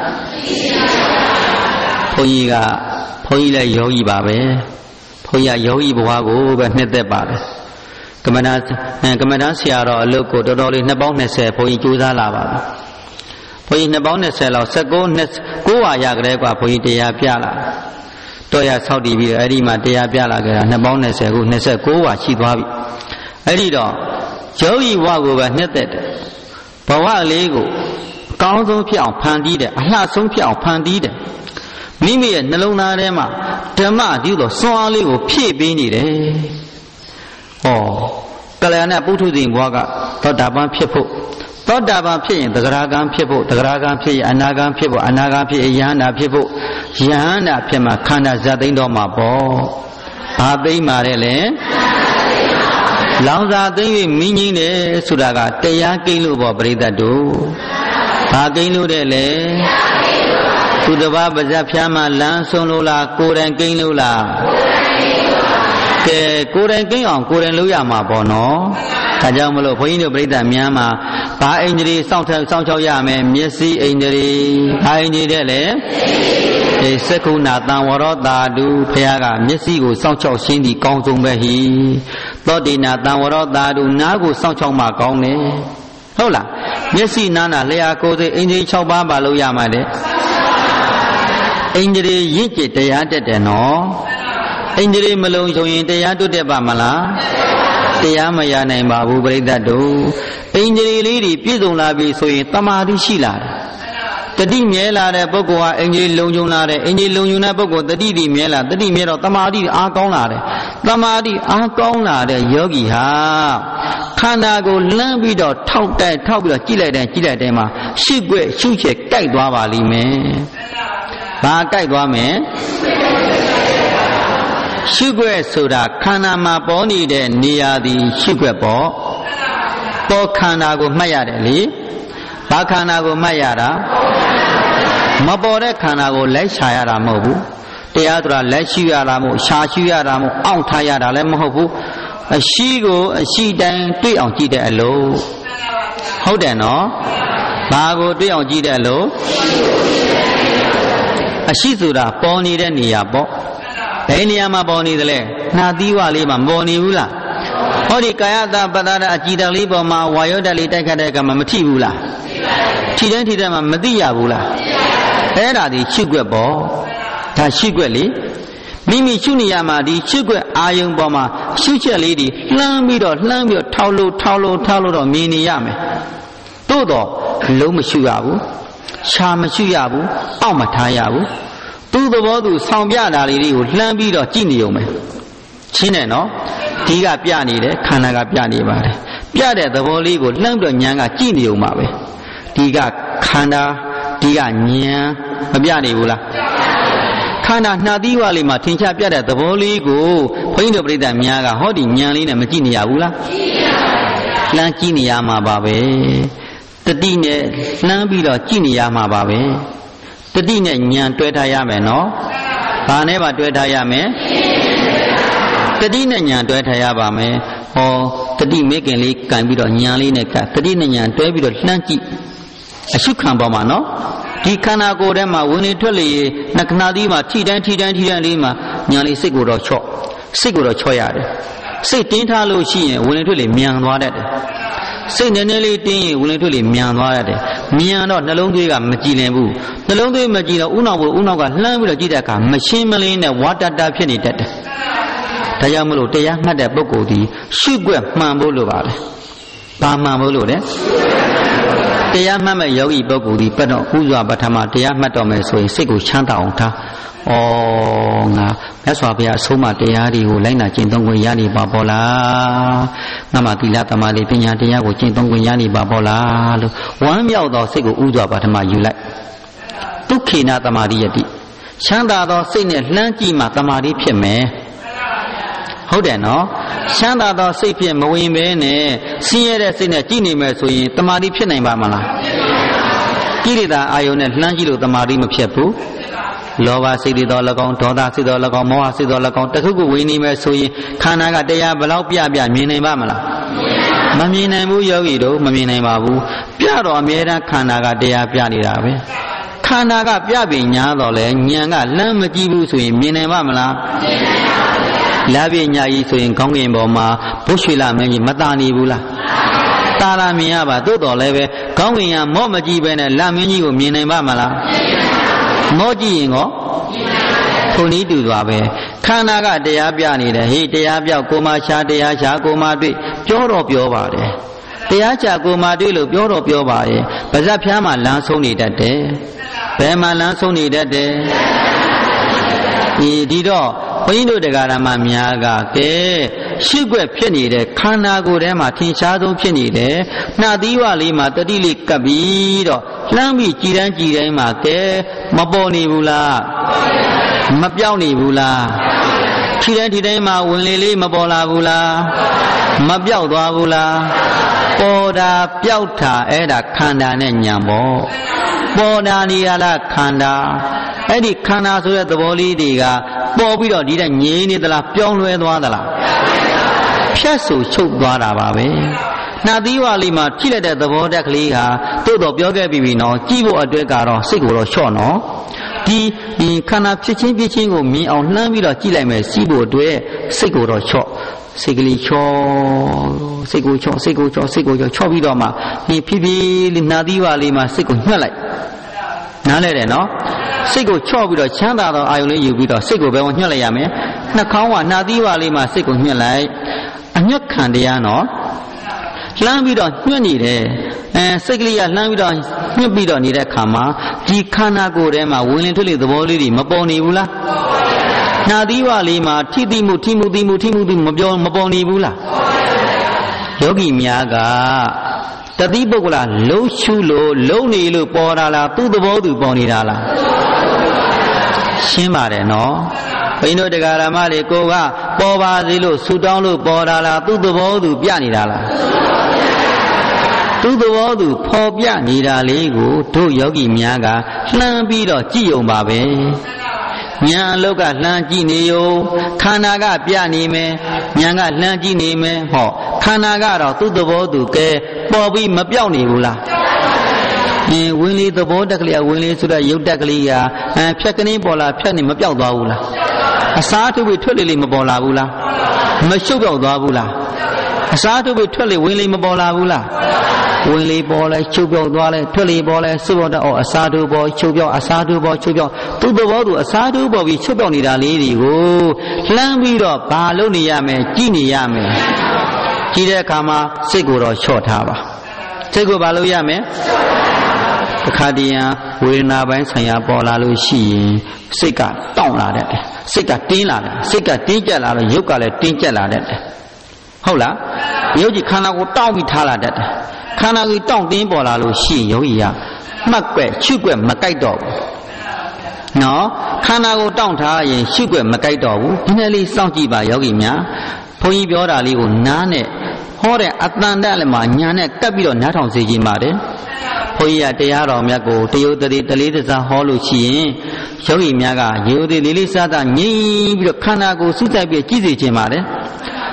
Speaker 1: ဘုန်းကြီးကဘုန်းကြီးလည်းယောဂီပါပဲဘုန်းကြီးကယောဂီဘဝကိုပဲနှစ်သက်ပါတယ်ကမ္မဋ္ဌာန်းကမ္မဋ္ဌာန်းဆရာတော်အလုပ်ကိုတော်တော်လေးနှစ်ပေါင်း၂၀ဘုန်းကြီးကြိုးစားလာပါပြီဘုန်းကြီးနှစ်ပေါင်း၂၀လောက်၁၉နှစ်ကိုးဝါရကလေးကဘုန်းကြီးတရားပြလာတော့ရဆောက်တည်ပြီးအဲ့ဒီမှာတရားပြလာကြတာနှစ်ပေါင်း၂၀ခု၂၉ဝါရှိသွားပြီအဲ့ဒီတော့ယောဂီဘဝကိုပဲနှစ်သက်တယ်ဘဝလေးကိုအကောင်းဆုံးဖြစ်အောင်ဖန်တီးတယ်အလှဆုံးဖြစ်အောင်ဖန်တီးတယ်မိမိရဲ့နှလုံးသားထဲမှာဓမ္မဒီလိုစွမ်းအားလေးကိုဖြည့်ပေးနေတယ်ဟောကလျာဏပုထုဇဉ်ဘဝကသောတာပန်ဖြစ်ဖို့သောတာပန်ဖြစ်ရင်သဂရာဂံဖြစ်ဖို့သဂရာဂံဖြစ်ရင်အနာဂံဖြစ်ဖို့အနာဂံဖြစ်ရင်ယဟန္တာဖြစ်ဖို့ယဟန္တာဖြစ်မှာခန္ဓာဇတ်သိမ်းတော့မှာပေါ့ဘာသိမ်းပါလဲလဲလောင်စာသိမ့်၍မင်းကြီးတယ်ဆိုတာကတရားကိန်းလို့ပေါ့ပရိသတ်တို့ဘာကိန်းလို့တဲ့လေသူတစ်ပါးပါဇက်ဖျားမှလမ်းဆုံးလို့လားကိုယ်တိုင်ကိန်းလို့လားကဲကိုယ်တိုင်ကိန်းအောင်ကိုယ်တိုင်လုပ်ရမှာပေါ့နော်ဒါကြောင့်မလို့ဘုန်းကြီးတို့ပရိသတ်များမှာဘာအိန္ဒြေစောင့်ထစောင့်ချောက်ရမယ်မျက်စိအိန္ဒြေဘာအိန္ဒြေတဲ့လေဒီသက္ခုနာတံဝရောတာတုဘုရားကမျက်စိကိုစောင့်ချောက်ရှင်းသည်ကောင်းဆုံးပဲဟိသောတိနာတံဝရောတာတုနားကိုစောင့်ချောက်မှကောင်းတယ်ဟုတ်လားမျက်စိနားနာလျှာကိုယ်စိတ်အိန္ဒြေ၆ပါးပါလို့ရမှာတဲ့အိန္ဒြေရင့်ကျက်တရားတက်တယ်နော်အိန္ဒြေမလုံးချုံရင်တရားတွတ်တက်ပါမလားတရားမရနိုင်ပါဘူးပြိဿတ်တို့အိန္ဒြေလေးတွေပြည့်စုံလာပြီဆိုရင်တမာတိရှိလာတယ်တတိမြဲလာတဲ့ပုဂ္ဂိုလ်ဟာအင်ကြီးလုံခြုံလာတယ်အင်ကြီးလုံခြုံတဲ့ပုဂ္ဂိုလ်တတိတိမြဲလာတတိမြဲတော့တမာတိအားကောင်းလာတယ်တမာတိအားကောင်းလာတဲ့ယောဂီဟာခန္ဓာကိုလမ်းပြီးတော့ထောက်တိုက်ထောက်ပြီးတော့ကြည့်လိုက်တယ်ကြည့်လိုက်တယ်မှာရှုွက်ရှုချက်ကြိုက်သွားပါလိမ့်မယ်ဘာကြိုက်သွားမယ်ရှုွက်ဆိုတာခန္ဓာမှာပေါ်နေတဲ့နေရာသည်ရှုွက်ပေါ့ပေါ်ခန္ဓာကိုမှတ်ရတယ်လေဘာခန္ဓာကိုမှတ်ရတာမပေါ်တဲ့ခန္ဓာကိုလိုက်ရှာရတာမဟုတ်ဘူးတရားဆိုတာလက်ရှိရတာမဟုတ်ရှာရှိရတာမဟုတ်အောင့်ထားရတာလည်းမဟုတ်ဘူးအရှိကိုအရှိတိုင်းတွေ့အောင်ကြည့်တဲ့အလို့ဟုတ်တယ်နော်ဘာကိုတွေ့အောင်ကြည့်တဲ့အလို့အရှိဆိုတာပေါ်နေတဲ့နေရာပေါ့ဘယ်နေရာမှာပေါ်နေသလဲနှာသီးဝလေးမှာမပေါ်နေဘူးလားဟောဒီကာယတာပတ္တအကြည်တလေးပေါ်မှာဝါယောဓာတ်လေးတိုက်ခတ်တဲ့ကမှမထိဘူးလားထိတိုင်းထိတိုင်းမှာမသိရဘူးလားအဲ့ဒါဒီရှုွက်ပေါ့ဒါရှုွက်လေမိမိရှုနေရမှာဒီရှုွက်အာယုံပေါ်မှာရှုချက်လေးတွေလှမ်းပြီးတော့လှမ်းပြီးတော့ထောက်လို့ထောက်လို့ထောက်လို့တော့မြင်နေရမယ်သို့တော့လုံးမရှုရဘူးရှာမရှုရဘူးအောက်မထားရဘူးသူ့သဘောသူဆောင်ပြတာလေးတွေကိုလှမ်းပြီးတော့ကြည့်နေုံပဲချင်းတယ်နော်ဒီကပြနေတယ်ခန္ဓာကပြနေပါတယ်ပြတဲ့သဘောလေးကိုလှမ်းပြီးတော့ဉာဏ်ကကြည့်နေုံပါပဲဒီကခန္ဓာဒီကဉာဏ်မပြနေဘူးလားခန္ဓာနှာသီးဝါလေးမှာထင်ရှားပြတဲ့သဘောလေးကိုဘုန်းကြီးတို့ပြိဿများကဟောဒီဉာဏ်လေးနဲ့မကြည့်နေရဘူးလားလှမ်းကြည့်နေရမှာပါပဲတတိနဲ့လှမ်းပြီးတော့ကြည့်နေရမှာပါပဲတတိနဲ့ဉာဏ်တွဲထားရမယ်နော်ဘာနဲ့ပါတွဲထားရမယ်တတိနဲ့ဉာဏ်တွဲထားရပါမယ်ဟောတတိမေခင်လေးကန်ပြီးတော့ညာလေးနဲ့ကတတိနဲ့ညာတွဲပြီးတော့လှမ်းကြည့်အရှုခံပေါ်မှာနော်ဒီခန္ဓာကိုယ်ထဲမှာဝင်လေထွက်လေနှခဏသီးမှာထိတိုင်းထိတိုင်းထိတိုင်းလေးမှာညာလေးစိတ်ကိုတော့ချော့စိတ်ကိုတော့ချော့ရတယ်စိတ်တင်းထားလို့ရှိရင်ဝင်လေထွက်လေမြန်သွားတတ်တယ်စိတ်နည်းနည်းလေးတင်းရင်ဝင်လေထွက်လေမြန်သွားရတယ်မြန်တော့နှလုံးသွေးကမကြည်လင်ဘူးနှလုံးသွေးမကြည်တော့ဥနောက်ကိုဥနောက်ကလှမ်းပြီးတော့ကြည့်တဲ့အခါမရှင်းမလင်းနဲ့ဝါတတဖြစ်နေတတ်တယ်ဒါကြောင့်မလို့တရားမှတ်တဲ့ပုဂ္ဂိုလ်ဒီရှုွက်မှန်ဖို့လိုပါတယ်ဘာမှန်ဖို့လိုလဲတရားမှတ်မဲ့ယောဂီပုဂ္ဂိုလ်ဒီပတ်တော့ဥစွာပထမတရားမှတ်တော်မယ်ဆိုရင်စိတ်ကိုချမ်းသာအောင်ထားဩငါမြတ်စွာဘုရားအဆုံးအမတရားတွေကိုလိုက်နာကျင့်သုံးခွင့်ရနေပါပေါ်လားငါမှသီလသမာဓိပညာတရားကိုကျင့်သုံးခွင့်ရနေပါပေါ်လားလို့ဝမ်းမြောက်သောစိတ်ကိုဥစွာပထမယူလိုက်ဒုက္ခိနသမာဓိယတိချမ်းသာသောစိတ်နဲ့လှမ်းကြည့်မှသမာဓိဖြစ်မယ်ဟုတ်တယ်နော်ချမ်းသာသောစိတ်ဖြင့်မဝင်ဘဲနဲ့ဆင်းရဲတဲ့စိတ်နဲ့ကြည့်နေမယ်ဆိုရင်တမာတိဖြစ်နိုင်ပါမလားကိလေသာအာယုန်နဲ့လှမ်းကြည့်လို့တမာတိမဖြစ်ဘူးလောဘစိတ်တွေတော့၎င်းဒေါသစိတ်တော့၎င်းမောဟစိတ်တော့၎င်းတခုခုဝင်နေမယ်ဆိုရင်ခန္ဓာကတရားဘလောက်ပြပြမြင်နိုင်ပါမလားမမြင်နိုင်ဘူးယောဂီတို့မမြင်နိုင်ပါဘူးပြတော့အမြဲတမ်းခန္ဓာကတရားပြနေတာပဲခန္ဓာကပြပြီးညာတော့လေဉာဏ်ကလမ်းမကြည့်ဘူးဆိုရင်မြင်နိုင်ပါမလားမြင်နိုင်ပါဘူးလာပြညာကြီးဆိုရင်ခေါင်းငင်ပေါ်မှာဘုရွှေလာမင်းကြီးမတာနေဘူးလားတာလာမြင်ရပါသို့တော်လည်းပဲခေါင်းငင်ရမော့မကြည့်ပဲနဲ့လာမင်းကြီးကိုမြင်နိုင်ပါမလားမော့ကြည့်ရင်ကောထုံနည်းတူသွားပဲခန္ဓာကတရားပြနေတယ်ဟေးတရားပြောက်ကိုမရှားတရားရှားကိုမတွေ့ပြောတော့ပြောပါတယ်တရားချကိုမတွေ့လို့ပြောတော့ပြောပါတယ်ပါဇက်ဖျားမှာလမ်းဆုံးနေတတ်တယ်ဘယ်မှာလမ်းဆုံးနေတတ်တယ်ဒီဒီတော့ဘုန်းကြီးတို့တရားဓမ္မများကကဲရှိခွက်ဖြစ်နေတဲ့ခန္ဓာကိုယ်ထဲမှာထင်ရှားဆုံးဖြစ်နေတယ်နှာသီးဝလေးမှာတတိလေးကပ်ပြီးတော့လှမ်းပြီးကြည်တန်းကြည်တိုင်းမှာကဲမပေါ်နေဘူးလားမပြောင်းနေဘူးလားထီတိုင်းထီတိုင်းမှာဝင်လေလေးမပေါ်လာဘူးလားမပြောက်သွားဘူးလားပေါ်တာပြောက်တာအဲ့ဒါခန္ဓာနဲ့ညာပေါ့ပေါ်တာနေရလားခန္ဓာအဲ့ဒီခန္ဓာဆိုတဲ့သဘောလေးတွေကပေါ်ပြီးတော့ဒီတဲ့ငြိမ်းနေသလားပြောင်းလဲသွားသလားဖြတ်ဆိုချုပ်သွားတာပါပဲနှာသီးဝါလေးမှာကြည့်လိုက်တဲ့သဘောတက်ကလေးဟာသို့တော့ပြောခဲ့ပြီပြီနော်ကြည့်ဖို့အတွက်ကတော့စိတ်ကိုတော့လျှော့နော်ဒီဒီခန္ဓာဖြစ်ချင်းဖြစ်ချင်းကိုမြင်အောင်လှမ်းပြီးတော့ကြည့်လိုက်မယ်စီးဖို့အတွက်စိတ်ကိုတော့လျှော့စိတ်ကလေးချောစိတ်ကိုချောစိတ်ကိုချောစိတ်ကိုချောချောပြီးတော့မှဒီဖြည်းဖြည်းလေးနှာသီးဝါလေးမှာစိတ်ကိုညှက်လိုက်နားလဲတယ်နော်စိတ်ကိုချော့ပြီးတော့ချမ်းသာသောအာယုန်လေးယူပြီးတော့စိတ်ကိုဘယ်ဝင်ညှက်လိုက်ရမလဲနှာခေါင်းကနှာသီးဝါလေးမှာစိတ်ကိုညှက်လိုက်အညှက်ခံတရားနော်လှမ်းပြီးတော့ညှက်နေတယ်အဲစိတ်ကလေးကလှမ်းပြီးတော့ညှက်ပြီးတော့နေတဲ့ခါမှာဒီခန္ဓာကိုယ်ထဲမှာဝင်လင်ထွက်လေသဘောလေးတွေမပေါ်နေဘူးလားနှာသီးဝါလေးမှာထိတိမှုထိမှုတိမှုထိမှုတိမပြောမပေါ်နေဘူးလားယောဂီများကတတိပုဂ္ဂလလုံးရှုလို့လုံးနေလို့ပေါ်တာလားသူ့သဘောသူပေါ်နေတာလားရှင်းပါတယ်နော်ဘိန်းတို့တရားဓမ္မတွေကိုကပေါ်ပါစေလို့ဆူတောင်းလို့ပေါ်တာလားသူ့သဘောသူပြနေတာလားသူ့သဘောသူဖော်ပြနေတာလေးကိုတို့ယောဂီများကလှမ်းပြီးတော့ကြည့်ုံပါပဲညာအလုတ်ကလှမ်းကြည့်နေရောခန္ဓာကပြနေမယ်ညာကလှမ်းကြည့်နေမယ်ဟောခန္ဓာကတော့သူ့သဘောသူကဲပေါ်ပြီးမပြောက်နေဘူးလားအင်းဝင်လေသဘောတက်ကလေးဝင်လေဆိုတဲ့ရုပ်တက်ကလေးကအဲဖြတ်ကနေပေါ်လာဖြတ်နေမပြောက်သွားဘူးလားအစားထုတ်ပြီးထွက်လေလေမပေါ်လာဘူးလားမရှုပ်ပြောက်သွားဘူးလားအစားထုတ်ပြီးထွက်လေဝင်လေမပေါ်လာဘူးလားဝင်လေပေါ်လဲချုပ်ပြောက်သွားလဲထွက်လေပေါ်လဲစွတ်တော့အစားထုတ်ပေါ်ချုပ်ပြောက်အစားထုတ်ပေါ်ချုပ်ပြောက်သူ့သဘောသူအစားထုတ်ပေါ်ပြီးချုပ်ပြောက်နေတာလေးတွေကိုလှမ်းပြီးတော့ဘာလုပ်နေရမယ်ကြည့်နေရမယ်ကြည့်တဲ့အခါမှာစိတ်ကိုတော့လျှော့ထားပါစိတ်ကိုဘာလုပ်ရမလဲတခါတည်းရန်ဝေဒနာပိုင်းဆိုင်ရာပေါ်လာလို့ရှိရင်စိတ်ကတောင့်လာတဲ့စိတ်ကတင်းလာတယ်စိတ်ကတင်းကျပ်လာတော့ရုပ်ကလည်းတင်းကျပ်လာတဲ့ဟုတ်လားရုပ်ကြီးခန္ဓာကိုတောင့်ပြီးထားလာတတ်တယ်ခန္ဓာကိုတောင့်တင်းပေါ်လာလို့ရှိရင်ယောဂီကမှတ်ွက်ချွတ်ွက်မကြိုက်တော့ဘူးနော်ခန္ဓာကိုတောင့်ထားရင်ချွတ်ွက်မကြိုက်တော့ဘူးဒီနေ့လေးစောင့်ကြည့်ပါယောဂီများဘုန်းကြီးပြောတာလေးကိုနားနဲ့ဟောတဲ့အတန်တက်လည်းမှညာနဲ့ကပ်ပြီးတော့နားထောင်စေခြင်းပါတယ်ဘုန်းကြီးကတရားတော်မြတ်ကိုတယုတ်တိတလေးတစားဟောလို့ရှိရင်ယောဂီများကယေုတိလေးလေးစားတာငြိမ်ပြီးတော့ခန္ဓာကိုယ်စုစိုက်ပြီးကြည့်စေခြင်းပါတယ်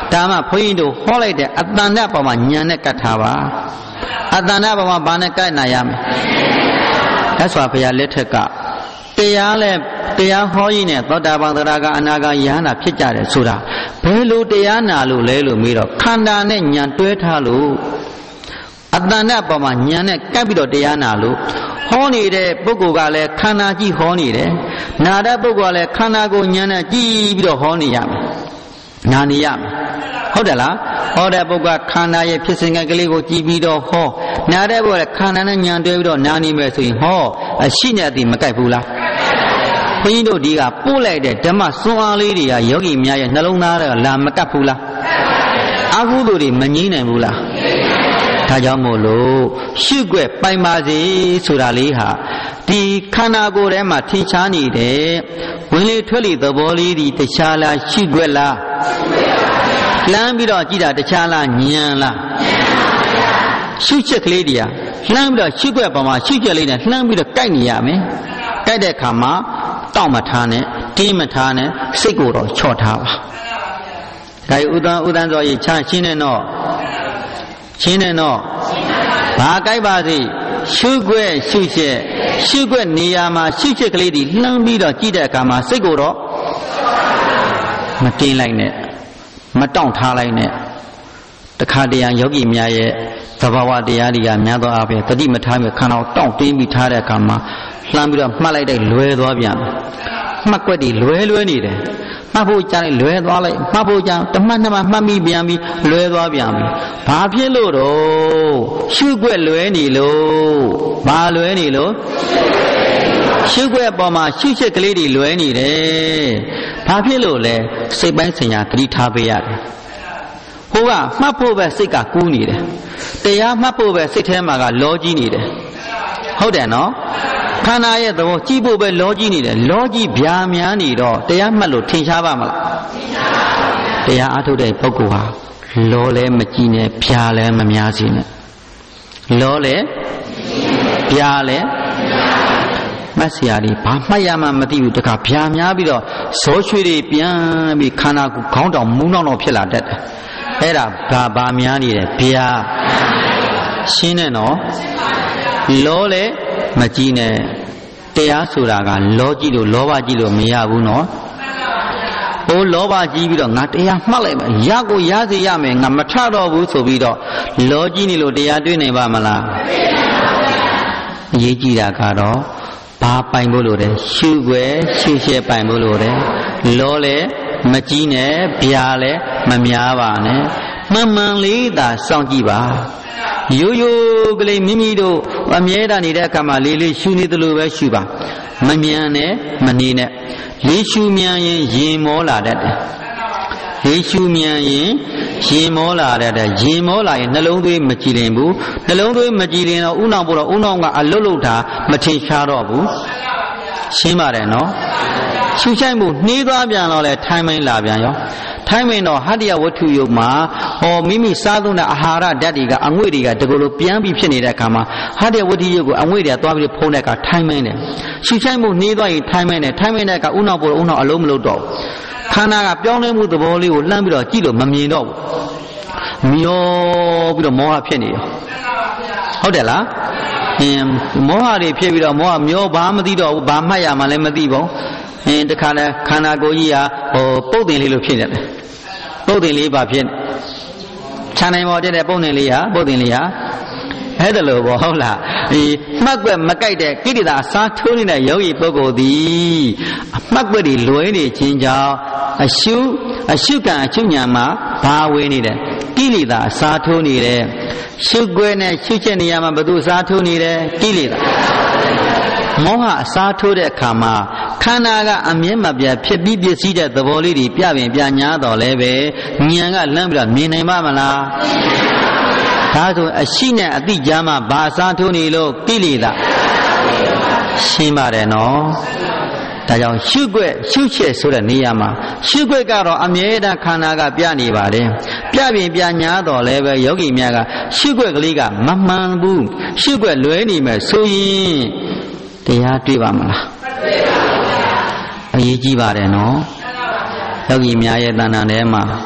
Speaker 1: ဒါမှဘုန်းကြီးတို့ဟောလိုက်တဲ့အတန်နဲ့ပေါ်မှာဉာဏ်နဲ့ကတ်ထားပါအတန်နဲ့ပေါ်မှာဘာနဲ့ကတ်နိုင်ရမလဲအဲ့ဆိုဘုရားလက်ထက်ကတရားလဲတရားဟောရင်းနဲ့သောတာပန်သရဂအနာဂယဟနာဖြစ်ကြတယ်ဆိုတာဘယ်လိုတရားနာလို့လဲလို့မေးတော့ခန္ဓာနဲ့ဉာဏ်တွဲထားလို့အတန်နဲ့ပေါ်မှာဉာဏ်နဲ့ကပ်ပြီးတော့တရားနာလို့ဟောနေတဲ့ပုဂ္ဂိုလ်ကလည်းခန္ဓာကြည့်ဟောနေတယ်နာတဲ့ပုဂ္ဂိုလ်ကလည်းခန္ဓာကိုဉာဏ်နဲ့ကြည့်ပြီးတော့ဟောနေရမယ်နာနေရမယ်ဟုတ်တယ်လားဟောတဲ့ပုဂ္ဂိုလ်ကခန္ဓာရဲ့ဖြစ်စဉ်ကလေးကိုကြည့်ပြီးတော့ဟောနာတဲ့ပုဂ္ဂိုလ်ကခန္ဓာနဲ့ဉာဏ်တွဲပြီးတော့နာနေမယ်ဆိုရင်ဟောအရှိနဲ့အတိမကိုက်ဘူးလားဘုန်းကြီးတို့ဒီကပို့လိုက်တဲ့ဓမ္မစွမ်းအားလေးတွေကယောဂီများရဲ့နှလုံးသားတွေကလာမကပ်ဘူးလားအာဟုသူတွေမငြိမ့်နိုင်ဘူးလားဒါကြောင့်မို့လို့ရှုွက်ပိုင်ပါစေဆိုတာလေးဟာဒီခန္ဓာကိုယ်ထဲမှာထင်ရှားနေတဲ့ဝင်လေထွက်လေသဘောလေးဒီတခြားလားရှုွက်လားလှမ်းပြီးတော့ကြည့်တာတခြားလားဉာဏ်လားရှုချက်ကလေးတွေကလှမ်းပြီးတော့ရှုွက်ပါမှာရှုချက်လေးနဲ့လှမ်းပြီးတော့ကိုက်နေရမယ်ကိုက်တဲ့အခါမှာတောင့်မထားနဲ့တင်းမထားနဲ့စိတ်ကိုတော့ချော့ထားပါဒါဥဒ္ဒဥဒ္ဒစောကြီးချရှင်းနေတော့ရှင်းနေတော့ဘာကြိုက်ပါစေရှုွက်ရှုချက်ရှုွက်နေရာမှာရှုချက်ကလေးတွေလှမ်းပြီးတော့ကြည့်တဲ့အခါမှာစိတ်ကိုတော့မတင်းလိုက်နဲ့မတောင့်ထားလိုက်နဲ့တခါတရံယောဂီများရဲ့သဘာဝတရားတွေကများသောအားဖြင့်တတိမထားမြခန္ဓာကိုတောင့်တင်းပြီးထားတဲ့အခါမှာလှမ်းပြီးတော့မှတ်လိုက်တဲ့လွယ်သွားပြန်မှတ်ွက်တွေလွယ်လွယ်နေတယ်မှတ်ဖို့ကြားလိုက်လွယ်သွားလိုက်မှတ်ဖို့ကြားတမတ်နှစ်မမှတ်မိပြန်ပြီးလွယ်သွားပြန်ပြီဘာဖြစ်လို့တော့ရှုွက်လွယ်နေလို့ဘာလွယ်နေလို့ရှုွက်ပေါ်မှာရှုချက်ကလေးတွေလွယ်နေတယ်ဘာဖြစ်လို့လဲစိတ်ပိုင်းဆိုင်ရာသတိထားပေးရတယ်ဟိုကမှတ်ဖို့ပဲစိတ်ကကူးနေတယ်တရားမှတ်ဖို့ပဲစိတ်ထဲမှာကလောကြီးနေတယ်ဟုတ်တယ်နော်ခန္ဓာရဲ့သဘောကြည့်ဖို့ပဲလောကြီးနေတယ်လောကြီးဗျာများနေတော့တရားမှတ်လို့ထင်ရှားပါမလားတရားအားထုတ်တဲ့ပုဂ္ဂိုလ်ဟာလောလည်းမကြည့်နဲ့ဗျာလည်းမများစေနဲ့လောလည်းဗျာလည်းမတ်စရာတွေဘာမှတ်ရမှမသိဘူးတခါဗျာများပြီးတော့ဇောရွှေတွေပြန်ပြီးခန္ဓာကိုခေါင်းတောင်မူးနှောင်းတော့ဖြစ်လာတတ်တယ်အဲ့ဒါဘာဘာများနေတယ်ဗျာရှင်းနေနော်လောလည်းမကြည့်နဲ့တရားဆိုတာကလောကြည့်လို့လောဘကြည့်လို့မရဘူးနော်ဟိုလောဘကြည့်ပြီးတော့ငါတရားမှတ်လိုက်မယ်ရကိုရစေရမယ်ငါမထတော့ဘူးဆိုပြီးတော့လောကြည့်နေလို့တရားတွေ့နိုင်ပါမလားအရေးကြီးတာကတော့ဘာပိုင်ဖို့လို့လဲရှုွယ်ရှုရှဲပိုင်ဖို့လို့လဲလောလည်းမကြည့်နဲ့ဗျာလည်းမများပါနဲ့မှန်မှန်လေးသာစောင့်ကြည့်ပါရိုးရိုးကလေးမိမိတို့အမြဲတမ်းနေတဲ့အခါမှာလေးလေးရှုနေသလိုပဲရှုပါမမြန်နဲ့မနေနဲ့လေးရှုမြန်ရင်ရင်မောလာတတ်တယ်လေးရှုမြန်ရင်ရင်မောလာတတ်တယ်ရင်မောလာရင်နှလုံးသွေးမကြည်လင်ဘူးနှလုံးသွေးမကြည်လင်တော့ဥနောင်ပေါ်တော့ဥနောင်ကအလွတ်လွတ်တာမထင်ရှားတော့ဘူးရှင်းပါတယ်နော်ရှုချိုက်မှုနှေးသွားပြန်တော့လဲထိုင်းမင်းလာပြန်ရောထိုင်းမင်းတော့ဟတ္တယဝတ္ထုယုတ်မှာဟောမိမိစားသုံးတဲ့အာဟာရဓာတ်တွေကအငွေ့တွေကတကူလိုပြန်ပြီးဖြစ်နေတဲ့အခါမှာဟတ္တယဝတ္ထုယုတ်ကိုအငွေ့တွေကသွားပြီးဖုံးတဲ့အခါထိုင်းမင်းတယ်ရှုချိုက်မှုနှေးသွားရင်ထိုင်းမင်းတယ်ထိုင်းမင်းတဲ့အခါဥနောက်ပေါ်ဥနောက်အလုံးမလို့တော့ခန္ဓာကပြောင်းလဲမှုသဘောလေးကိုလှမ်းပြီးတော့ကြည့်လို့မမြင်တော့ဘူးမျောပြီးတော့မောဟဖြစ်နေတယ်ဟုတ်တယ်လားအင်းမောဟတွေဖြစ်ပြီးတော့မောဟမျောဘာမသိတော့ဘူးဘာမှတ်ရမှလည်းမသိပါဘူးအင်းတခါလဲခန္ဓာကိုယ်ကြီးဟာဟိုပုတ်တင်လေးလိုဖြစ်နေတယ်ပုတ်တင်လေးဘာဖြစ်ခြံနိုင်ပေါ်တက်တဲ့ပုတ်တင်လေးဟာပုတ်တင်လေးဟာအဲ့ဒါလို့ပေါ့ဟုတ်လားဒီမှတ်ွက်မကြိုက်တဲ့ကိလေသာစားထိုးနေတဲ့ယောဂီပုဂ္ဂိုလ်သည်အမှတ်ွက်တွေလွဲနေခြင်းကြောင့်အရှုအရှုကံအရှုညာမှာဘာဝေးနေတယ်ကိလေသာစားထိုးနေတယ်ရှုွက်နဲ့ရှုချက်နေရာမှာဘယ်သူစားထိုးနေတယ်ကိလေသာမောဟအစားထိုးတဲ့အခါမှာခန္ဓာကအမြဲမပြတ်ဖြစ်ပြီးပြည့်စည်တဲ့သဘောလေးတွေပြပြင်ပြညာတော်လဲပဲဉာဏ်ကလမ်းပြီးတော့မြင်နိုင်ပါမလားဒါဆိုအရှိနဲ့အတိကြားမှာဘာအစားထိုးနေလို့ကိလေသာရှင်းပါတယ်နော်ဒါကြောင့်ရှုွက်ရှုချက်ဆိုတဲ့နေရာမှာရှုွက်ကတော့အမြဲတမ်းခန္ဓာကပြနေပါတယ်ပြပြင်ပြညာတော်လဲပဲယောဂီများကရှုွက်ကလေးကမမှန်ဘူးရှုွက်လွဲနေမယ်ဆိုရင်တရားတွေ့ပါမလားအရေးကြီးပါတယ်နော်ယောဂီများရဲ့တဏ္ဍာထဲမှာဘ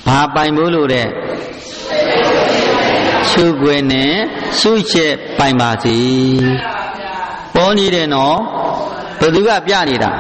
Speaker 1: ဘာပိုင်ဖို့လို့တဲ့ရှုခွင့်နဲ့ရှုချက်ပိုင်ပါစေပေါ်နေတယ်နော်ဘယ်သူကပြနေတာ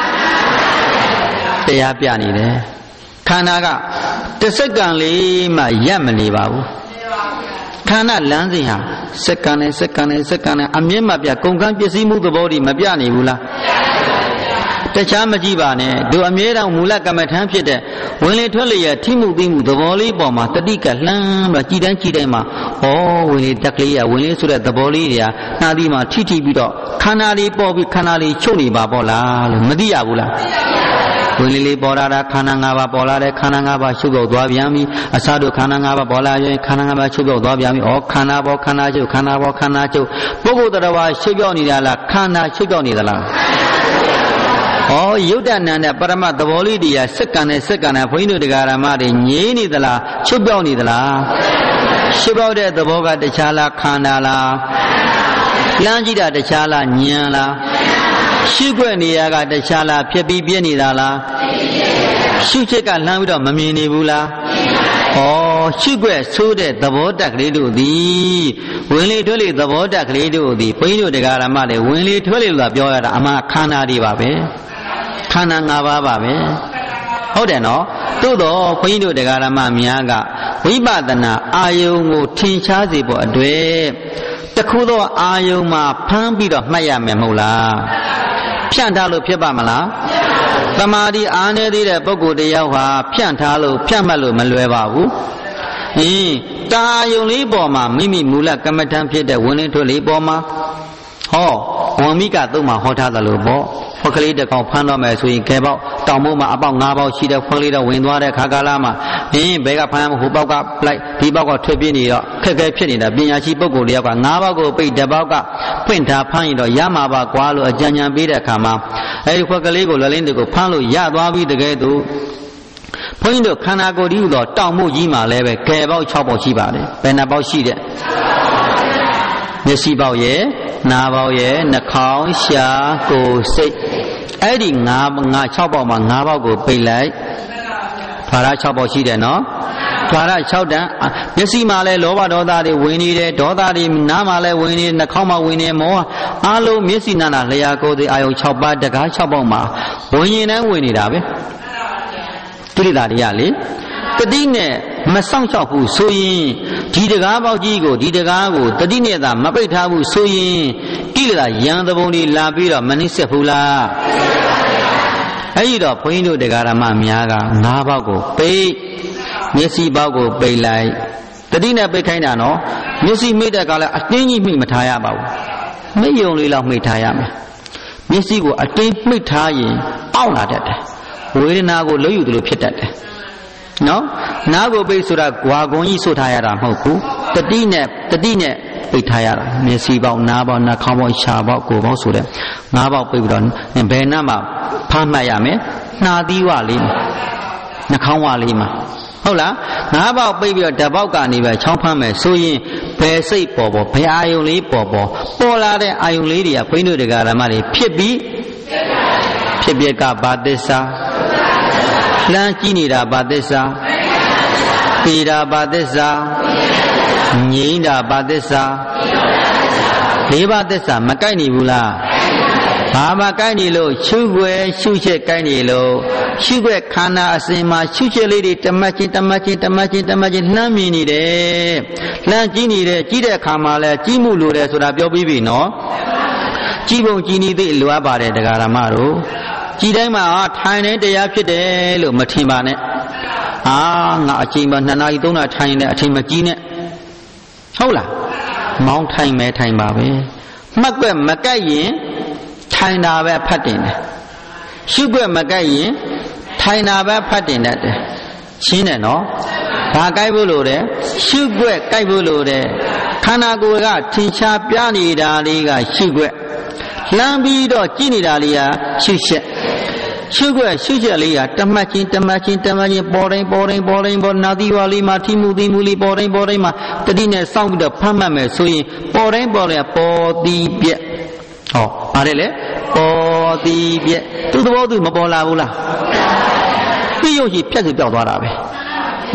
Speaker 1: တရားပြနေတယ်ခန္ဓာကတစ်စက္ကန့်လေးမှရပ်မနေပါဘူးခန္ဓာလမ်းစဉ်ဟာစက္ကန့်နဲ့စက္ကန့်နဲ့စက္ကန့်နဲ့အမြင့်မပြကုန်ကန်းပစ္စည်းမှုသဘောတွေမပြနေဘူးလားတခြားမကြည့်ပါနဲ့တို့အမြဲတမ်းမူလကမ္မထမ်းဖြစ်တဲ့ဝင်လေထွက်လေရထိမှုသိမှုသဘောလေးပေါ်မှာတတိကလှမ်းပြီးကြည်တန်းကြည်တိုင်းမှာဩဝင်လေတက်ကလေးရဝင်လေဆိုတဲ့သဘောလေးတွေကနှာသီးမှာထိထိပြီးတော့ခန္ဓာလေးပေါ်ပြီးခန္ဓာလေးချုပ်နေပါပေါ့လားလို့မသိရဘူးလားဝင်လေလေးပေါ်လာတာခန္ဓာ၅ပါးပေါ်လာတဲ့ခန္ဓာ၅ပါးချုပ်ပြောက်သွားပြန်ပြီအစတို့ခန္ဓာ၅ပါးပေါ်လာရင်ခန္ဓာ၅ပါးချုပ်ပြောက်သွားပြန်ပြီဩခန္ဓာပေါ်ခန္ဓာချုပ်ခန္ဓာပေါ်ခန္ဓာချုပ်ပုဂ္ဂိုလ်တရားဝါချုပ်ပြောက်နေတာလားခန္ဓာချုပ်ပြောက်နေသလားဩယုတ်တဏ္ဍပရမတ်သဘောလေးတရားစက္ကန့်နဲ့စက္ကန့်နဲ့ဘုန်းကြီးတို့တရားဓမ္မတွေငြိနေသလားချုပ်ပြောက်နေသလားချုပ်ပြောက်တဲ့သဘောကတခြားလားခန္ဓာလားလမ်းကြည့်တာတခြားလားဉာဏ်လားရှုခွက်နေရကတခြားလားဖြစ်ပြီးပြည့်နေတာလားရှုချက်ကလှမ်းပြီးတော့မမြင်နေဘူးလားဩရှုခွက်ဆိုးတဲ့သဘောတက်ကလေးတို့သည်ဝင်လေထွက်လေသဘောတက်ကလေးတို့သည်ဘုန်းကြီးတို့တရားဓမ္မတွေဝင်လေထွက်လေလို့ပြောရတာအမှခန္ဓာတွေပါပဲခန္ဓာ၅ပါးပါပဲဟုတ်တယ်နော်သို့တော့ဘုန်းကြီးတို့တရားဓမ္မများကဝိပဿနာအာယုံကိုထင်ရှားစေဖို့အတွက်တခုသောအာယုံမှာဖမ်းပြီးတော့မှတ်ရမယ်မဟုတ်လားဖြန့်ထားလို့ဖြစ်ပါမလားသမာဓိအားနည်းသေးတဲ့ပုဂ္ဂိုလ်တယောက်ဟာဖြန့်ထားလို့ဖြန့်မှတ်လို့မလွယ်ပါဘူးဟင်းတာယုံလေးပေါ်မှာမိမိမူလကမ္မထံဖြစ်တဲ့ဝင်လင်းထွက်လေးပေါ်မှာဟောဝံမိကသုံးမှာဟောထားသလိုပေါ့ဟောကလေးတစ်ကောင်ဖမ်းတော့မယ်ဆိုရင်ခဲပေါက်တောင်မိုးမှာအပေါက်၅ပေါက်ရှိတဲ့ဖွင့်လေးတော့ဝင်သွားတဲ့ခါကာလမှာဟင်းဘဲကဖမ်းဟိုပေါက်ကလိုက်ဒီပေါက်ကထွက်ပြေးနေတော့ခက်ခဲဖြစ်နေတာပညာရှိပုဂ္ဂိုလ်တယောက်က၅ပေါက်ကိုပိတ်တစ်ပေါက်ကဖွင့်ထားဖမ်းရင်တော့ရမှာပါကွာလို့အကြံဉာဏ်ပေးတဲ့အခါမှာအဲဒီဖွက်ကလေးကိုလက်လင်းတွေကိုဖမ်းလို့ရသွားပြီးတကယ်သူဘုန်းကြီးတို့ခန္ဓာကိုယ်ဒီဟူသောတောင်မို့ကြီးမှာလည်းပဲခဲပေါက်၆ပေါက်ရှိပါတယ်ဘယ်နှပေါက်ရှိတဲ့မျက်စိပေါက်ရဲ့နားပေါက်ရဲ့နှာခေါင်းရှားကိုယ်စိတ်အဲ့ဒီ၅၅၆ပေါက်မှာ၅ပေါက်ကိုပိတ်လိုက်ဓာရ၆ပေါက်ရှိတယ်နော်ဓာရ၆တန်မျက်စိမှာလည်းလောဘဒေါသတွေဝင်နေတယ်ဒေါသတွေနားမှာလည်းဝင်နေနှာခေါင်းမှာဝင်နေမောအားလုံးမျက်စိနာနာလျှာကိုယ်သည်အာယုံ၆ပါးတကား၆ပေါက်မှာဝင်ရင်လည်းဝင်နေတာပဲကိလေသာတွေကလေတတိနဲ့မဆောင်ချောက်ဘူးဆိုရင်ဒီတကားပေါက်ကြီးကိုဒီတကားကိုတတိနဲ့သာမပိတ်ထားဘူးဆိုရင်ကိလေသာရံသဘုံတွေလာပြီးတော့မနှိမ့်ဆက်ဘူးလားအဲ့ဒီတော့ဘုန်းကြီးတို့တရားဓမ္မများက၅ပေါက်ကိုပိတ်မျက်စိပေါက်ကိုပိတ်လိုက်တတိနဲ့ပိတ်ခိုင်းတာနော်မျက်စိမိတ်တဲ့ကလည်းအတင်းကြီးမိတ်မထားရပါဘူးမိတ်ယုံလေးလောက်မိတ်ထားရမယ်မျက်စိကိုအတင်းမိတ်ထားရင်အောင့်လာတတ်တယ်ဝေဒနာကိုလှုပ်ယူသလိုဖြစ်တတ်တယ်နော်နားကိုပိတ်ဆိုတာဂွာကွန်ကြီးဆိုထားရတာမဟုတ်ဘူးတတိနဲ့တတိနဲ့ပိတ်ထားရတာမျက်စိပေါက်နားပေါက်နှာခေါင်းပေါက်ရှားပေါက်ကိုယ်ပေါက်ဆိုတဲ့ငါးပေါက်ပိတ်ပြီးတော့ဘယ်နှမှာဖမ်းမှတ်ရမယ်နှာသီးဝလေးနှာခေါင်းဝလေးမှာဟုတ်လားငါးပေါက်ပိတ်ပြီးတော့ဓာတ်ပေါက်ကနေပဲချောင်းဖမ်းမယ်ဆိုရင်ဘယ်စိတ်ပေါ်ပေါ်ဘယ်အာယုံလေးပေါ်ပေါ်ပေါ်လာတဲ့အာယုံလေးတွေကဘုန်းကြီးတို့တရားဓမ္မတွေဖြစ်ပြီးဖြစ်ပြကဘာသစ္စာလှမ်းကြည့်နေတာဘာသစ္စာပေတာဘာသစ္စာငြိမ်းတာဘာသစ္စာလေးပါးသစ္စာမကိုက်နေဘူးလားဘာမှကိုက်နေလို့ရှုွယ်ရှုချက်ကိုက်နေလို့ရှုွယ်ခန္ဓာအစဉ်မှာရှုချက်လေးတွေတမတ်ချင်းတမတ်ချင်းတမတ်ချင်းတမတ်ချင်းလှမ်းမြင်နေတယ်လှမ်းကြည့်နေတယ်ကြည့်တဲ့အခါမှာလဲကြည့်မှုလိုတယ်ဆိုတာပြောပြီးပြီနော်ကြည့်ပုံကြည့်နေသိလိုအပ်ပါတယ်တရားဓမ္မတို့ကြည်တိုင်းမှာထိုင်နေတရားဖြစ်တယ်လို့မထင်ပါနဲ့အာငါအချိန်မှာနှစ်နာရီသုံးနာရီထိုင်နေတဲ့အချိန်မကြီးနဲ့ဟုတ်လားမောင်းထိုင်မဲထိုင်ပါပဲမှတ်ွက်မကိုက်ရင်ထိုင်တာပဲဖတ်တင်တယ်ရှုွက်မကိုက်ရင်ထိုင်တာပဲဖတ်တင်တတ်တယ်ရှင်းတယ်နော်ဘာကိုက်ဖို့လို့လဲရှုွက်ကိုက်ဖို့လို့တဲ့ခန္ဓာကိုယ်ကထင်ရှားပြနေတာလေးကရှုွက်လှမ်းပြီးတော့ကြည့်နေတာလေးကရှုချက်ရှုွက်ရှုချက်လေးကတမတ်ချင်းတမတ်ချင်းတမတ်ချင်းပေါ်တိုင်းပေါ်တိုင်းပေါ်တိုင်းပေါ်နာသီဝါလေးမှာထိမှုသိမှုလေးပေါ်တိုင်းပေါ်တိုင်းမှာတတိနဲ့စောင့်ပြီးတော့ဖမ်းမှတ်မယ်ဆိုရင်ပေါ်တိုင်းပေါ်တိုင်းပေါ်သီးပြက်ဟောပါတယ်လေပေါ်သီးပြက်သူ့သဘောသူမပေါ်လာဘူးလားပြီးရုပ်ရှိဖြတ်စီပြောက်သွားတာပဲ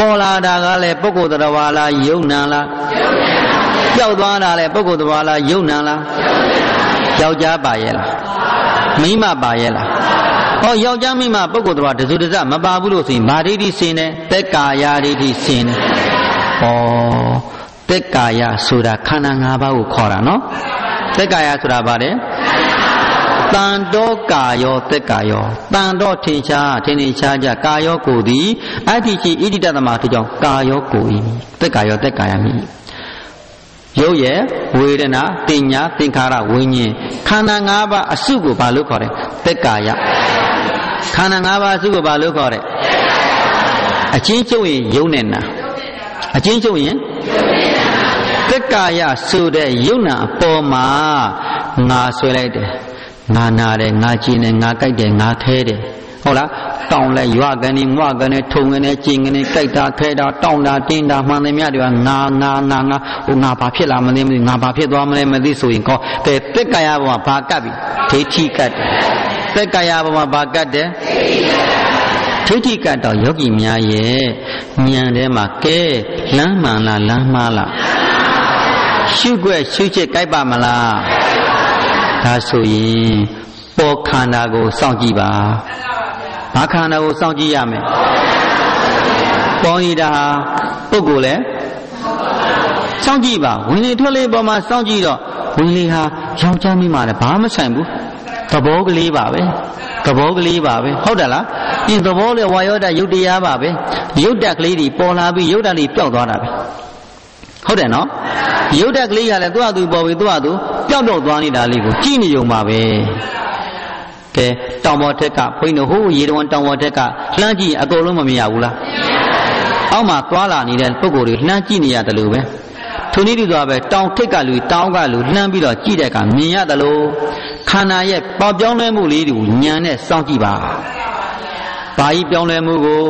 Speaker 1: ပေါ်လာတာကလည်းပုဂ္ဂိုလ်တော်ဝါလားယုံနာလားပျောက်သွားတာလည်းပုဂ္ဂိုလ်တော်ဝါလားယုံနာလားယောက်ျားပါရဲ့လားမိန်းမပါရဲ့လားဟောယောက်ျားမိန်းမပုဂ္ဂိုလ်တော်ဝါတစုတစမပါဘူးလို့ဆိုရင်ဗာဒိဋ္ဌိစင်တယ်သက်ကာယဒိဋ္ဌိစင်တယ်ဟောသက်ကာယဆိုတာခန္ဓာ၅ပါးကိုခေါ်တာနော်သက်ကာယဆိုတာဗါတယ်တန်တော်ကာယောသက်ကာယောတန်တော်ထင်ရှားထင်ထင်ရှားကြကာယောကိုသည်အတ္တိချိဣတိတသမသူကြောင့်ကာယောကိုဤသက်ကာယောသက်ကာယမိရုပ်ရဲ့ဝေဒနာတင်ညာသင်္ခါရဝိညာဉ်ခန္ဓာ၅ပါးအစုကိုဘာလို့ခေါ်တယ်သက်ကာယခန္ဓာ၅ပါးအစုကိုဘာလို့ခေါ်တယ်အချင်းချုပ်ရင်ယုံနဲ့နာအချင်းချုပ်ရင်သက်ကာယဆိုတဲ့ယုံနာအပေါ်မှာငါဆွဲလိုက်တယ်ငါနာတယ်ငါကြည်တယ်ငါကြိုက်တယ်ငါခဲတယ်ဟုတ်လားတောင်းလဲရွာကနေငွကနေထုံကနေကျင်ကနေကြိုက်တာခဲတာတောင်းတာတင်းတာမှန်တယ်မြတ်တွေကငါငါငါငါဟိုငါဘာဖြစ်လာမလဲမသိငါဘာဖြစ်သွားမလဲမသိဆိုရင်ကောတဲ့သက်ကာယဘဝဘာကပ်ပြီဒိဋ္ဌိကတ်တယ်သက်ကာယဘဝဘာကတ်တယ်ဒိဋ္ဌိကတ်တော့ယောဂီများရဲ့ဉာဏ်ထဲမှာကဲလမ်းမှန်လားလမ်းမှားလားရှုွက်ရှုချက်ကြိုက်ပါမလားဒါဆိုရင်ပေါ်ခန္ဓာကိုစောင့်ကြည့်ပါဘာခန္ဓာကိုစောင့်ကြည့်ရမယ်ပေါ်နေတာပုဂ္ဂိုလ်လဲစောင့်ကြည့်ပါဝင်လေထွက်လေပေါ်မှာစောင့်ကြည့်တော့ဝင်လေဟာယောက်ျားမိန်းမလည်းဘာမှဆိုင်ဘူးသဘောကလေးပါပဲသဘောကလေးပါပဲဟုတ်တယ်လားဒီသဘောလေဝါယောဓာတ်ယုတ်တရားပါပဲယုတ်ဓာတ်ကလေးတွေပေါ်လာပြီးယုတ်ဓာတ်လေးပျောက်သွားတာပဲဟုတ်တယ်နော်ယုတ်ဓာတ်ကလေးကလည်းသူ့အတူပေါ်ပြီးသူ့အတူပျောက်ပျောက်သွားနေတာလေးကိုကြည့်နေုံပါပဲကဲတောင်ပေါ်ထက်ကဘုန်းကြီးတို့ဟိုရေတော်တောင်ပေါ်ထက်ကလှမ်းကြည့်အကုန်လုံးမမြင်ရဘူးလားအောက်မှာသွားလာနေတဲ့ပုဂ္ဂိုလ်တွေလှမ်းကြည့်နေရတယ်လို့ပဲထုံနည်းတူသွားပဲတောင်ထိပ်ကလူတောင်ကလူလှမ်းပြီးတော့ကြည့်တဲ့အခါမြင်ရတယ်လို့ခန္ဓာရဲ့ပေါ်ပြောင်းလဲမှုလေးတွေကိုဉာဏ်နဲ့စောင့်ကြည့်ပါဘာကြီးပြောင်းလဲမှုကို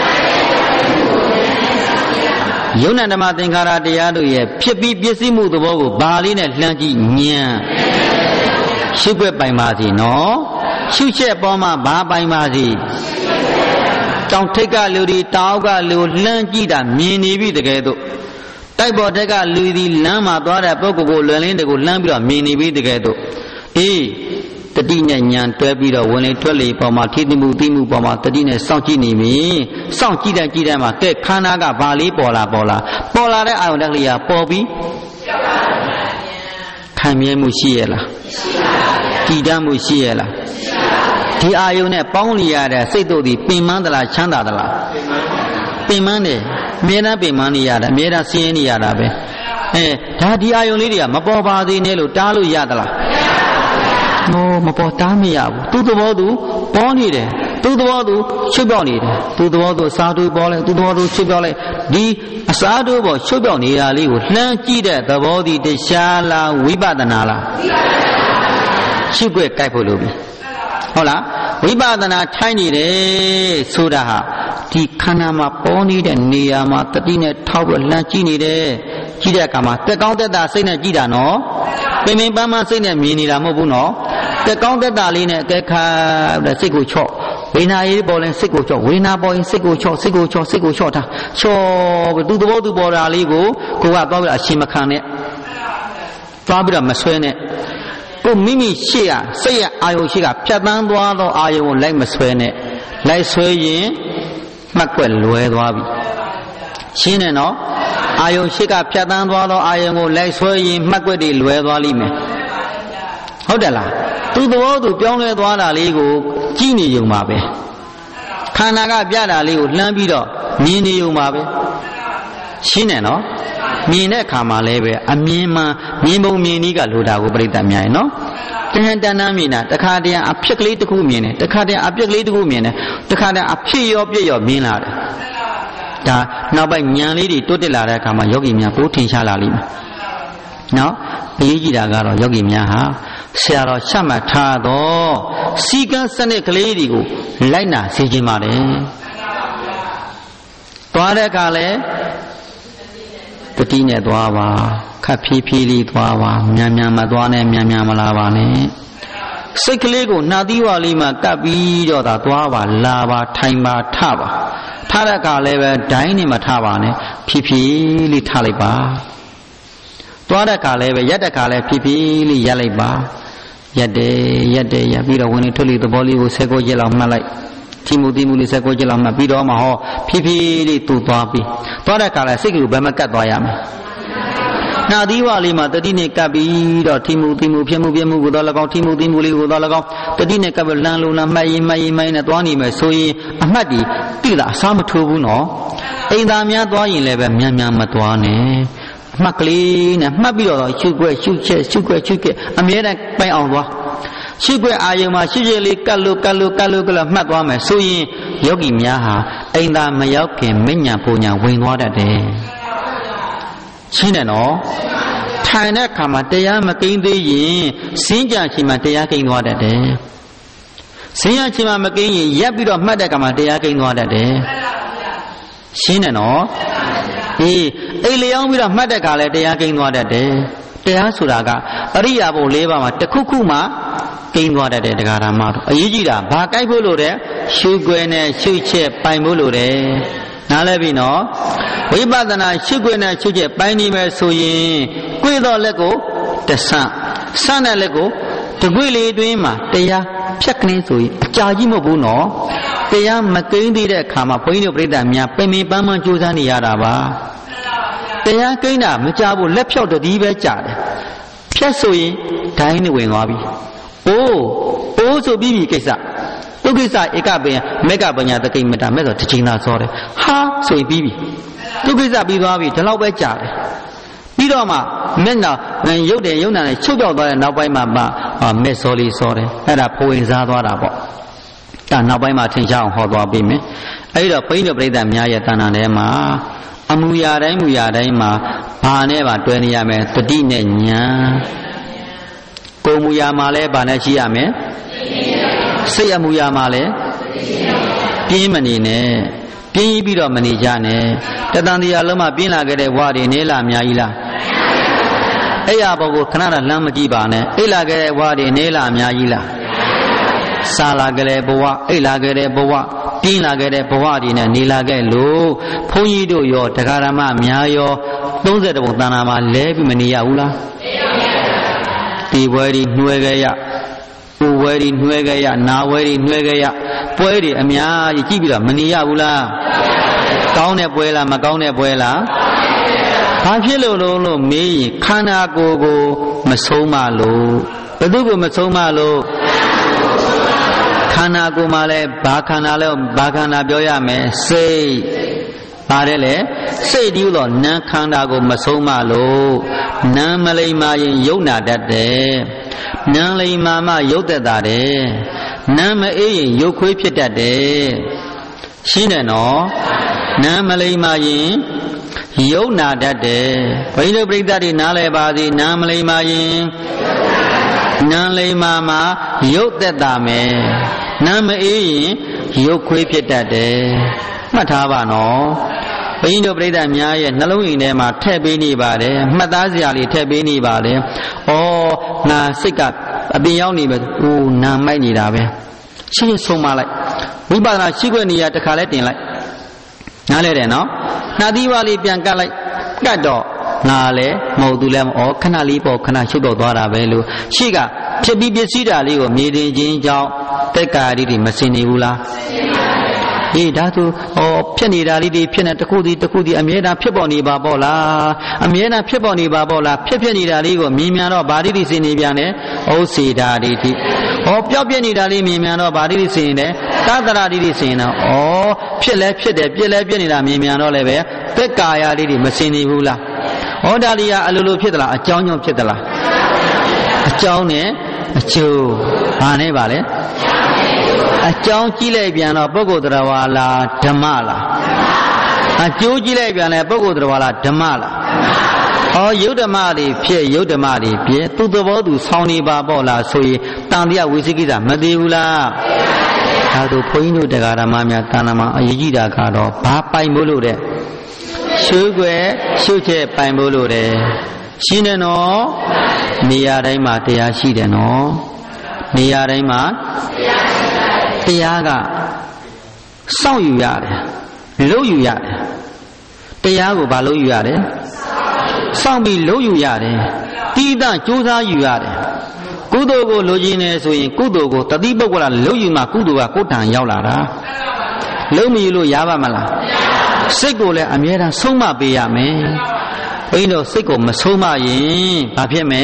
Speaker 1: ယုံနာဓမ္မသင်္ခါရတရားတို့ရဲ့ဖြစ်ပြီးပြည့်စုံမှုသဘောကိုဘာလေးနဲ့လှမ်းကြည့်ဉာဏ်ရှုွက်ပိုင်ပါစီနော်ရှုချက်ပေါ်မှာဘာပိုင်ပါစီတောင်ထိပ်ကလူဒီတောင်ကလူလှမ်းကြည့်တာမြင်နေပြီတကယ်တော့တိုက်ပေါ်ထက်ကလူဒီလမ်းမှာသွားတဲ့ပုဂ္ဂိုလ်ကိုလွယ်လင်းတကူလှမ်းပြီးတော့မြင်နေပြီတကယ်တော့အေးတတိနဲ့ဉာဏ်တွဲပြီးတော့ဝင်လေထွက်လေပေါ်မှာထိသိမှုသိမှုပေါ်မှာတတိနဲ့စောင့်ကြည့်နေပြီစောင့်ကြည့်တဲ့ကြည့်တဲ့မှာကဲခန္ဓာကဘာလေးပေါ်လာပေါ်လာပေါ်လာတဲ့အာယုန်တက်ကလေးကပေါ်ပြီးခံမြဲမှုရှိရဲ့လားတည်တတ်မှုရှိရဲ့လားဒီအာယုန်နဲ့ပေါင်းလျရတဲ့စိတ်တို့ဒီပင်မသလားချမ်းသာသလားပင်မတယ်အမြဲတမ်းပင်မနေရတာအမြဲတမ်းဆင်းရဲနေရတာပဲအဲဒါဒီအာယုန်လေးတွေကမပေါ်ပါသေးနဲ့လို့တားလို့ရသလားဟိုမပေါ်တားမရဘူးသူ့သဘောသူပေါ်နေတယ်သူ့သဘောသူချွတ်ပြောက်နေတယ်သူ့သဘောသူအစားတူပေါ်လိုက်သူ့သဘောသူချွတ်ပြောက်လိုက်ဒီအစားတူပေါ်ချွတ်ပြောက်နေတာလေးကိုလှမ်းကြည့်တဲ့သဘောဒီတရားလားဝိပဿနာလားရှုွက်ကြိုက်ဖို့လိုပြီဟုတ်လားဝိပဿနာထိုင်းနေတယ်ဆိုတာဟာဒီခန္ဓာမှာပေါ်နေတဲ့နေရာမှာတတိနဲ့ထောက်ပြီးလှမ်းကြည့်နေတယ်ကြည့်တဲ့အခါမှာတက်ကောင်းတက်တာစိတ်နဲ့ကြည့်တာနော်ပင်ပင်ပန်းပန်းစိတ်နဲ့မြင်နေတာမဟုတ်ဘူးနော်တက်ကောင်းတက်တာလေးနဲ့အကဲခါတဲ့စိတ်ကိုချော့ဝေနာရေးပေါ်ရင်စိတ်ကိုချော့ဝေနာပေါ်ရင်စိတ်ကိုချော့စိတ်ကိုချော့စိတ်ကိုချော့တာချော့ပြီးသူသဘောသူပေါ်တာလေးကိုကိုကသွားပြီးအရှင်မခံနဲ့သွားပြီးတော့မဆွဲနဲ့ကိုမိမိရှေ့ကစိတ်ရအာယုံရှိကဖြတ်တန်းသွားသောအာယုံကိုလိုက်မဆွဲနဲ့လိုက်ဆွဲရင်မှတ်ွက်လွဲသွားပြီရှင်းတယ်နော်အာယုံရှိကဖြတ်တန်းသွားသောအာယုံကိုလိုက်ဆွဲရင်မှတ်ွက်တွေလွဲသွားလိမ့်မယ်ဟုတ်တယ်လားသူသဘောသူပြောင်းလဲသွားတာလေးကိုကြည့်နေုံပါပဲခန္ဓာကပြတာလေးကိုလှမ်းပြီးတော့မြင်နေုံပါပဲရှင်းတယ်နော်မြင်တဲ့အခါမှာလည်းပဲအမြင်မှမြင်ပုံမြင်နည်းကလိုတာကိုပြိတ္တများရင်နော်တဏ္ဍတဏ္ဍမြင်တာတခါတည်းအဖြစ်ကလေးတစ်ခုမြင်တယ်တခါတည်းအပြစ်ကလေးတစ်ခုမြင်တယ်တခါတည်းအဖြစ်ရောပြည့်ရောမြင်လာတယ်ဒါနောက်ပိုင်းဉာဏ်လေးတွေတိုးတက်လာတဲ့အခါမှာယောဂီများပိုထင်ရှားလာလိမ့်မယ်နော်အရေးကြီးတာကတော့ယောဂီများဟာဆရာတော်ရှမှတ်ထားတော့စီကံစနစ်ကလေးတွေကိုလိုက်နာစေခြင်းပါတယ်သွားတဲ့အခါလဲတတိနဲ့သွားပါခပ်ဖြည်းဖြည်းလေးသွားပါမြန်မြန်မသွားနဲ့မြန်မြန်မလာပါနဲ့စိတ်ကလေးကိုနှာသီးဝါလေးမှာကပ်ပြီးတော့သာသွားပါလာပါထိုင်ပါထပါထားတဲ့ကလည်းပဲဒိုင်းနေမထားပါနဲ့ဖြည်းဖြည်းလေးထားလိုက်ပါသွားတဲ့ကလည်းပဲရက်တဲ့ကလည်းဖြည်းဖြည်းလေးရက်လိုက်ပါရက်တယ်ရက်တယ်ရက်ပြီးတော့ဝင်လေထွက်လေသဘောလေးကိုဆယ်ကိုရက်လောက်မှတ်လိုက်တိမှုတိမှုလေးဆယ်ကိုရက်လောက်မှတ်ပြီးတော့မှဟောဖြည်းဖြည်းလေးတူသွားပြီးသွားတဲ့ကလည်းစိတ်ကလေးဘယ်မှာကတ်သွားရမလဲနာသီဝလေးမှာတတိနဲ့ကပ်ပြီးတော့တိမှုတိမှုဖြစ်မှုပြမှုကိုတော့၎င်းတိမှုတိမှုလေးကိုတော့၎င်းတတိနဲ့ကပ်ပြီးလမ်းလုံးလမ်းမှတ်ရင်မှတ်ရင်မှတ်နဲ့သွားနေမယ်ဆိုရင်အမှတ်ဒီတိတာအစားမထိုးဘူးနော်အိမ်သားများသွားရင်လည်းပဲမြန်မြန်မသွားနဲ့မှတ်ကလေးနဲ့မှတ်ပြီးတော့ရှုွက်ရှုချက်ရှုွက်ရှုချက်အမြဲတမ်းပိုင်အောင်သွားရှုွက်အာယုံမှာရှုချက်လေးကတ်လို့ကတ်လို့ကတ်လို့ကလည်းမှတ်သွားမယ်ဆိုရင်ယောဂီများဟာအိမ်သားမရောက်ခင်မညာပူညာဝင်သွားတတ်တယ်ရှင်းတယ်နော်ထိုင်တဲ့အခါမှာတရားမကိန်းသေးရင်စင်းကြချင်မှတရားကိန်းသွားတတ်တယ်စင်းရချင်မှမကိန်းရင်ရက်ပြီးတော့မှတ်တဲ့အခါမှာတရားကိန်းသွားတတ်တယ်ရှင်းတယ်နော်အေးအိလျောင်းပြီးတော့မှတ်တဲ့အခါလည်းတရားကိန်းသွားတတ်တယ်တရားဆိုတာကအရိယာဘု၄ပါးမှာတစ်ခုခုမှကိန်းသွားတတ်တယ်တရားဓမ္မတို့အရေးကြီးတာဘာကြိုက်ဖို့လို့တဲ့ရှုွယ်နဲ့ရှုချက်ပိုင်ဖို့လို့တဲ့နားလဲပြီနော်ဝိပဿနာရှုွယ်နဲ့ရှုချက်ပိုင်းနေမယ်ဆိုရင်ကြွေတော့လက်ကိုတဆန့်ဆန့်တဲ့လက်ကိုတကွေလေးအတွင်းမှာတရားဖြတ်ကနေဆိုရင်အကြာကြီးမဟုတ်ဘူးနော်တရားမကိန်းသေးတဲ့အခါမှာဘုန်းကြီးတို့ပြိဿများပင်ပင်ပန်းပန်းကြိုးစားနေရတာပါတရားကိန်းတာမကြဘူးလက်ဖြောက်တည်းပဲကြာတယ်ဖြတ်ဆိုရင်ဒိုင်းနဲ့ဝင်သွားပြီအိုးအိုးဆိုပြီးပြီကိစ္စဒုက္ခိစ္စဧကပင်မေကပညာတကိမတာမဲ့ဆိုတစ်ချိန်သာစောတယ်ဟာဆိုရင်ပြီးပြီဒုက္ခိစ္စပြီးသွားပြီဒီလောက်ပဲကြာတယ်ပြီးတော့မှမျက်နှာရုပ်တယ်ရုပ်နာနဲ့ချုပ်ပြောက်သွားတဲ့နောက်ပိုင်းမှာမှမဲ့စောလေးစောတယ်အဲ့ဒါဖိုးဝင်စားသွားတာပေါ့ဒါနောက်ပိုင်းမှာထင်ရှားအောင်ဟောသွားပြီမယ်အဲ့တော့ဘိန်းတော်ပြိဿများရဲ့တဏ္ဍာထဲမှာအမူအရာတိုင်းမူအရာတိုင်းမှာဘာနဲ့ပါတွဲနေရမယ်တတိနဲ့ညာကိုယ်မူအရာမှာလည်းဘာနဲ့ရှိရမယ်စိတ်အမူအရာမှာလည်းပြင်းမနေနဲ့ပြင်းပြီးတော့မနေကြနဲ့တတန်တရားလုံးမှာပြင်းလာခဲ့တဲ့ဝါတွေနေလာအများကြီးလားအဲ့ရဘောကိုခဏတော့လမ်းမကြည့်ပါနဲ့အိတ်လာခဲ့တဲ့ဝါတွေနေလာအများကြီးလားစာလာခဲ့တဲ့ဘဝအိတ်လာခဲ့တဲ့ဘဝပြင်းလာခဲ့တဲ့ဘဝတွေနဲ့နေလာခဲ့လို့ဘုန်းကြီးတို့ရောတရားဓမ္မများရောသုံးဆယ်တပုံတဏ္ဍာမှာလဲပြီးမနေရဘူးလားဒီဘွဲဒီနှွဲခဲ့ရဥဝဲဒီနှွဲခဲ့ရနာဝဲဒီနှွဲခဲ့ရပွဲတွေအများကြီးကြည့်ပြီးတော့မနေရဘူးလားကောင်းတဲ့ပွဲလားမကောင်းတဲ့ပွဲလားဘာဖြစ်လို့လို့လို့မေးရင်ခန္ဓာကိုယ်ကိုမဆုံးမလို့ဘယ်သူကိုမဆုံးမလို့ခန္ဓာကိုယ်မှာလဲဘာခန္ဓာလဲဘာခန္ဓာပြောရမယ်စိတ်ပါတယ်လေစိတ်ဒီလို့နာခန္ဓာကိုမဆုံးမလို့နာမလိမ္မာရင်ယုံနာတတ်တယ်နာလိမ္မာမှယုတ်သက်တာတယ်နာမအေးရင်ရုပ်ခွေးဖြစ်တတ်တယ်ရှင်းတယ်နော်နာမလိမ္မာရင်ယုံနာတတ်တယ်ဘိဓိပရိသတ်တွေနားလည်ပါစေနာမလိမ္မာရင်နာလိမ္မာမှာရုပ်သက်တာမယ်နာမအေးရင်ရုပ်ခွေးဖြစ်တတ်တယ်မှတ်ထားပါနော်ဘိဓိပရိသတ်များရဲ့နှလုံးအိမ်ထဲမှာထည့်ပေးနေပါတယ်မှတ်သားစရာလေးထည့်ပေးနေပါတယ်ဩငါစိတ်ကအပြင်ရောက်နေပဲဟိုနာမိုက်နေတာပဲရှင်းဆုံးမလိုက်ဝိပဿနာရှိခွင့်နေရာတစ်ခါလဲတင်လိုက်နားလဲတယ်နော်နှာသီးဝါလေးပြန်ကတ်လိုက်ကတ်တော့ငါလဲမဟုတ်သူလဲမဩခဏလေးပေါ့ခဏရှုပ်တော့သွားတာပဲလို့ရှိကဖြစ်ပြီးပစ္စည်းတာလေးကိုမြေတင်ခြင်းကြောင့်တက်ကာရီတွေမစင်နေဘူးလားအေးဒါဆိုဩဖြစ်နေတာလေးတွေဖြစ်နေတခုစီတခုစီအမြဲတမ်းဖြစ်ပေါ်နေပါပေါ့လားအမြဲတမ်းဖြစ်ပေါ်နေပါပေါ့လားဖြစ်ဖြစ်နေတာလေးကိုမြင်မြန်တော့ဗာတိတိစင်နေပြန်တယ်ဩစေတာတိတိဩပျောက်ပြက်နေတာလေးမြင်မြန်တော့ဗာတိတိစင်နေတယ်သတ္တရာတိတိစင်တော့ဩဖြစ်လဲဖြစ်တယ်ပြက်လဲပြက်နေတာမြင်မြန်တော့လည်းပဲသက်ကာယလေးတွေမစင်နေဘူးလားဩဒါလေးကအလိုလိုဖြစ်သလားအကြောင်းကြောင့်ဖြစ်သလားအကြောင်းနဲ့အကျိုးဘာနဲ့ပါလဲအကြောင်းကြည့်လိုက်ပြန်တော့ပုဂ္ဂိုလ်တရားဝါလားဓမ္မလားအကျိုးကြည့်လိုက်ပြန်လဲပုဂ္ဂိုလ်တရားဝါလားဓမ္မလားဟောယုတ်ဓမ္မတွေဖြစ်ယုတ်ဓမ္မတွေဖြစ်သူသဘောသူဆောင်းနေပါပေါ့လားဆိုရင်တန်တရားဝိသိကိစ္စမသေးဘူးလားဒါဆိုဘုန်းကြီးတို့တရားဓမ္မများတဏ္ဍာမှာအရေးကြီးတာကတော့ဘာပိုင်ဖို့လို့တဲ့ရှုွယ်ရှုချက်ပိုင်ဖို့လို့တဲ့ရှင်းတယ်နော်နေရာတိုင်းမှာတရားရှိတယ်နော်နေရာတိုင်းမှာတရားကစောင့်ယူရတယ်လုံးယူရတယ်တရားကိုဘာလို့ယူရတယ်စောင့်ပြီးလုံးယူရတယ်တိတကြိုးစားယူရတယ်ကုသိုလ်ကိုလိုချင်နေဆိုရင်ကုသိုလ်ကိုတတိပုဂ္ဂလလုံးယူမှကုသိုလ်ကကိုယ်တန်ရောက်လာတာလုံးမယူလို့ရပါမလားစိတ်ကိုလည်းအမြဲတမ်းဆုံးမပေးရမယ်ဘုန်းကြီးတို့စိတ်ကိုမဆုံးမရင်ဘာဖြစ်မလဲ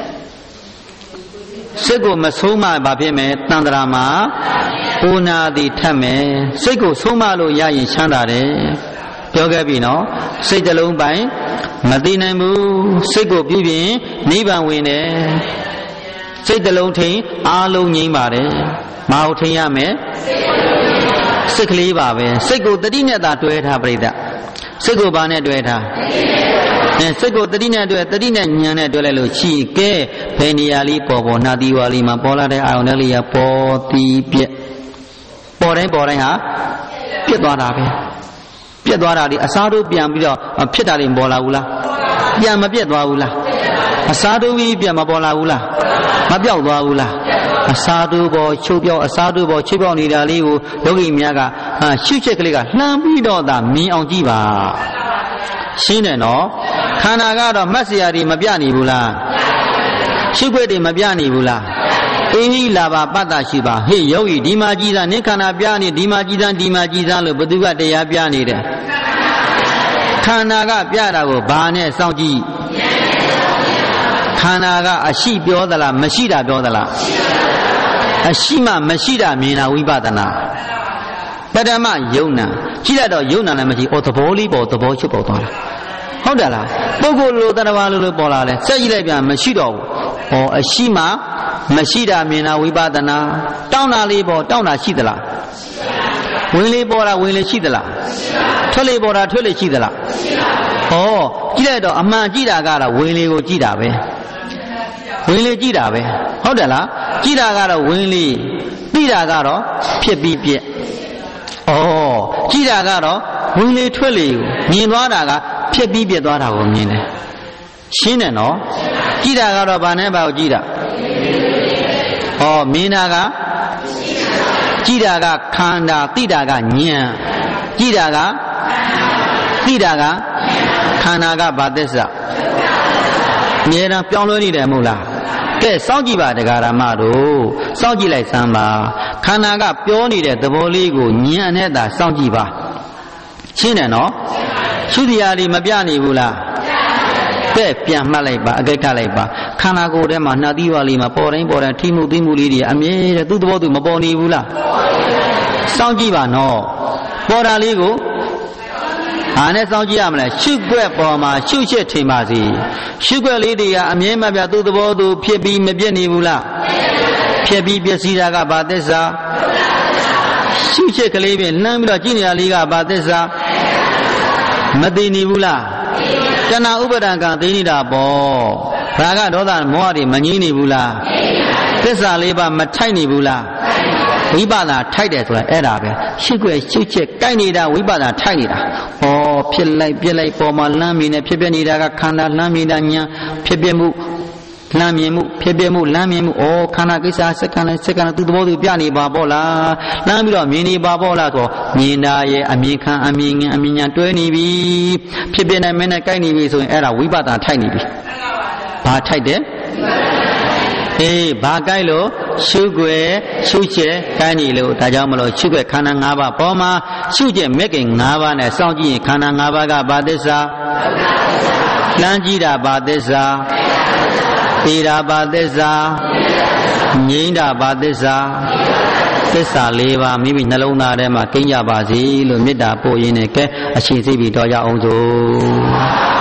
Speaker 1: စိတ်ကိုမဆုံးမဘာဖြစ်မလဲတန်ត្រာမှာပူနာသည်ထက်မယ်စိတ်ကိုဆုံးမလို့ရရင်ချမ်းသာတယ်ပြောခဲ့ပြီနော်စိတ်တစ်လုံးပိုင်မသိနိုင်ဘူးစိတ်ကိုပြုပြင်နိဗ္ဗာန်ဝင်တယ်စိတ်တစ်လုံးထိန်အားလုံးငြိမ်းပါတယ်မဟုတ်ထိန်ရမယ်စိတ်ကလေးပါပဲစိတ်ကိုတတိနဲ့သာတွဲထားပြိတ္တစိတ်ကိုဘာနဲ့တွဲထားအဲစိတ်ကိုတတိနဲ့တွဲတတိနဲ့ဉာဏ်နဲ့တွဲလိုက်လို့ရှိကဲဘယ်နေရာလေးပေါ်ပေါ်နှာသီးဝါလေးမှာပေါ်လာတဲ့အာရုံလေးကပေါ်တီးပြက်ပေါ်တိုင်းပေါ်တိုင်းဟာပြက်သွားတာပဲပြက်သွားတာဒီအစားတို့ပြန်ပြီးတော့ဖြစ်တာတွေပေါ်လာဘူးလားပြန်မပြက်သွားဘူးလားအစားတို့ပြီးပြန်မပေါ်လာဘူးလားမပြောက်သွားဘူးလားအစားတို့ပေါ်ချုပ်ပြောက်အစားတို့ပေါ်ချုပ်ပြောက်နေတာလေးကိုယောဂီများကရှုချက်ကလေးကလှမ်းပြီးတော့သာမြင်အောင်ကြည့်ပါရှင်းတယ်နော်ခန္ဓာကတော့မတ်စရာတွေမပြနေဘူးလားရှုခွက်တွေမပြနေဘူးလားအင်းကြီးလာပါပတ္တရှိပါဟေ့ယောဂီဒီမှာကြည်စားနိခန္ဓာပြနေဒီမှာကြည်စားဒီမှာကြည်စားလို့ဘသူကတရားပြနေတယ်ခန္ဓာကပြတာကိုဘာနဲ့စောင့်ကြည့်ခန္ဓာကအရှိပြောသလားမရှိတာပြောသလားအရှိမှမရှိတာမြင်တာဝိပဿနာပထမယုံနာကြည့်လိုက်တော့ယုံနာလည်းမရှိဩသဘောလေးပေါ်သဘောချုပ်ပေါ်သွားတာဟုတ်တယ်လားပုဂ္ဂိုလ်လိုတ attva လိုလိုပေါ်လာလဲစက်ကြည့်လိုက်ပြန်မရှိတော့ဘူးဟောအရှိမှမရှိတာမြင်တာဝိပဿနာတောင်းတာလေးပေါ်တောင်းတာရှိသလားဝင်လေးပေါ်တာဝင်လေးရှိသလားထွက်လေးပေါ်တာထွက်လေးရှိသလားဟောကြည့်လိုက်တော့အမှန်ကြည့်တာကတော့ဝင်လေးကိုကြည့်တာပဲဝင်လေးကြည့်တာပဲဟုတ်တယ်လားကြည့်တာကတော့ဝင်လေးပြီးတာကတော့ဖြစ်ပြီးပြက်ဩကြည့်တာကတော့ဝင်လေးထွက်လေးကိုမြင်သွားတာကဖြစ်ပြီးပြက်သွားတာကိုမြင်တယ်ရှင်းတယ်နော်ကြည့်တာကတော့ဘာနဲ့ဘာကိုကြည့်တာဟောမြင်တာကကြည့်တာကခန္ဓာသိတာကဉာဏ်ကြည့်တာကသိတာကခန္ဓာကဘာသစ္စာအမြဲတမ်းပြောင်းလဲနေတယ်မဟုတ်လားကဲစောင့်ကြည့်ပါတရားဓမ္မတို့စောင့်ကြည့်လိုက်စမ်းပါခန္ဓာကပြောနေတဲ့သဘောလေးကိုဉာဏ်နဲ့သာစောင့်ကြည့်ပါရှင်းတယ်နော်ရှုတရားလေးမပြနေဘူးလားကဲပြန်မှတ်လိုက်ပါအကိဋ္ဌလိုက်ပါခန္ဓာကိုယ်ထဲမှာနှာသီးဝါလေးမှာပေါ်တိုင်းပေါ်တိုင်းထိမှုသိမှုလေးတွေအမြဲတည်းသူ့သဘောသူမပေါ်နေဘူးလားစောင့်ကြည့်ပါနော်ပေါ်တာလေးကိုဟာနဲ့စောင့်ကြည့်ရမလဲရှုွက်ပေါ်မှာရှုချက်ထင်ပါစီရှုွက်လေးတွေကအမြဲမပြသူ့သဘောသူဖြစ်ပြီးမပြည့်နေဘူးလားဖြစ်ပြီးပျက်စီးတာကဘာသစ္စာရှုချက်ကလေးပြင်လှမ်းပြီးတော့ကြည့်နေတာလေးကဘာသစ္စာမသိနေဘူးလားတဏှာဥပါဒံကသိနေတာပေါ့ရာဂဒေါသမောဟတွေမငြိမ်းနေဘူးလားသစ္စာလေးပါမထိုက်နေဘူးလားဝိပဿနာထိုက်တယ်ဆိုတာအဲ့ဒါပဲရှုွက်ရှုချက်ကိုက်နေတာဝိပဿနာထိုက်နေတာဩဖြစ်လိုက်ပြက်လိုက်ပေါ်မှာလမ်းမြင်နေဖြစ်ပြနေတာကခန္ဓာလမ်းမြင်တာညာဖြစ်ပြမှုလမ်းမြင်မှုဖြစ်ပြမှုလမ်းမြင်မှုဩခန္ဓာကိစ္စစက္ကန့်နဲ့စက္ကန့်သူ့သဘောသူပြနေပါပေါ့လားလမ်းပြီးတော့မြင်နေပါပေါ့လားဆိုမြင်တာရဲ့အမြင်ခံအမြင်ငင်အမြင်ညာတွဲနေပြီဖြစ်ပြနေမင်းနဲ့ကိုက်နေပြီဆိုရင်အဲ့ဒါဝိပဿနာထိုက်နေပြီဘာထိုက်တယ်အေးဘာကိုက်လို့ရှုွယ်ရှုချက်ကိုင်းနေလို့ဒါကြောင့်မလို့ရှုွယ်ခန္ဓာ၅ပါးပေါ်မှာရှုချက်မဲ့ခင်၅ပါးနဲ့စောင့်ကြည့်ရင်ခန္ဓာ၅ပါးကဘာသစ္စာလမ်းကြည့်တာဘာသစ္စာသိတာဘာသစ္စာငြိမ်းတာဘာသစ္စာသစ္စာ၄ပါးမိမိနှလုံးသားထဲမှာကိန်းကြပါစေလို့မေတ္တာပို့ရင်းနဲ့ကဲအရှိစိတ်ပြီးတော့ရအောင်စို့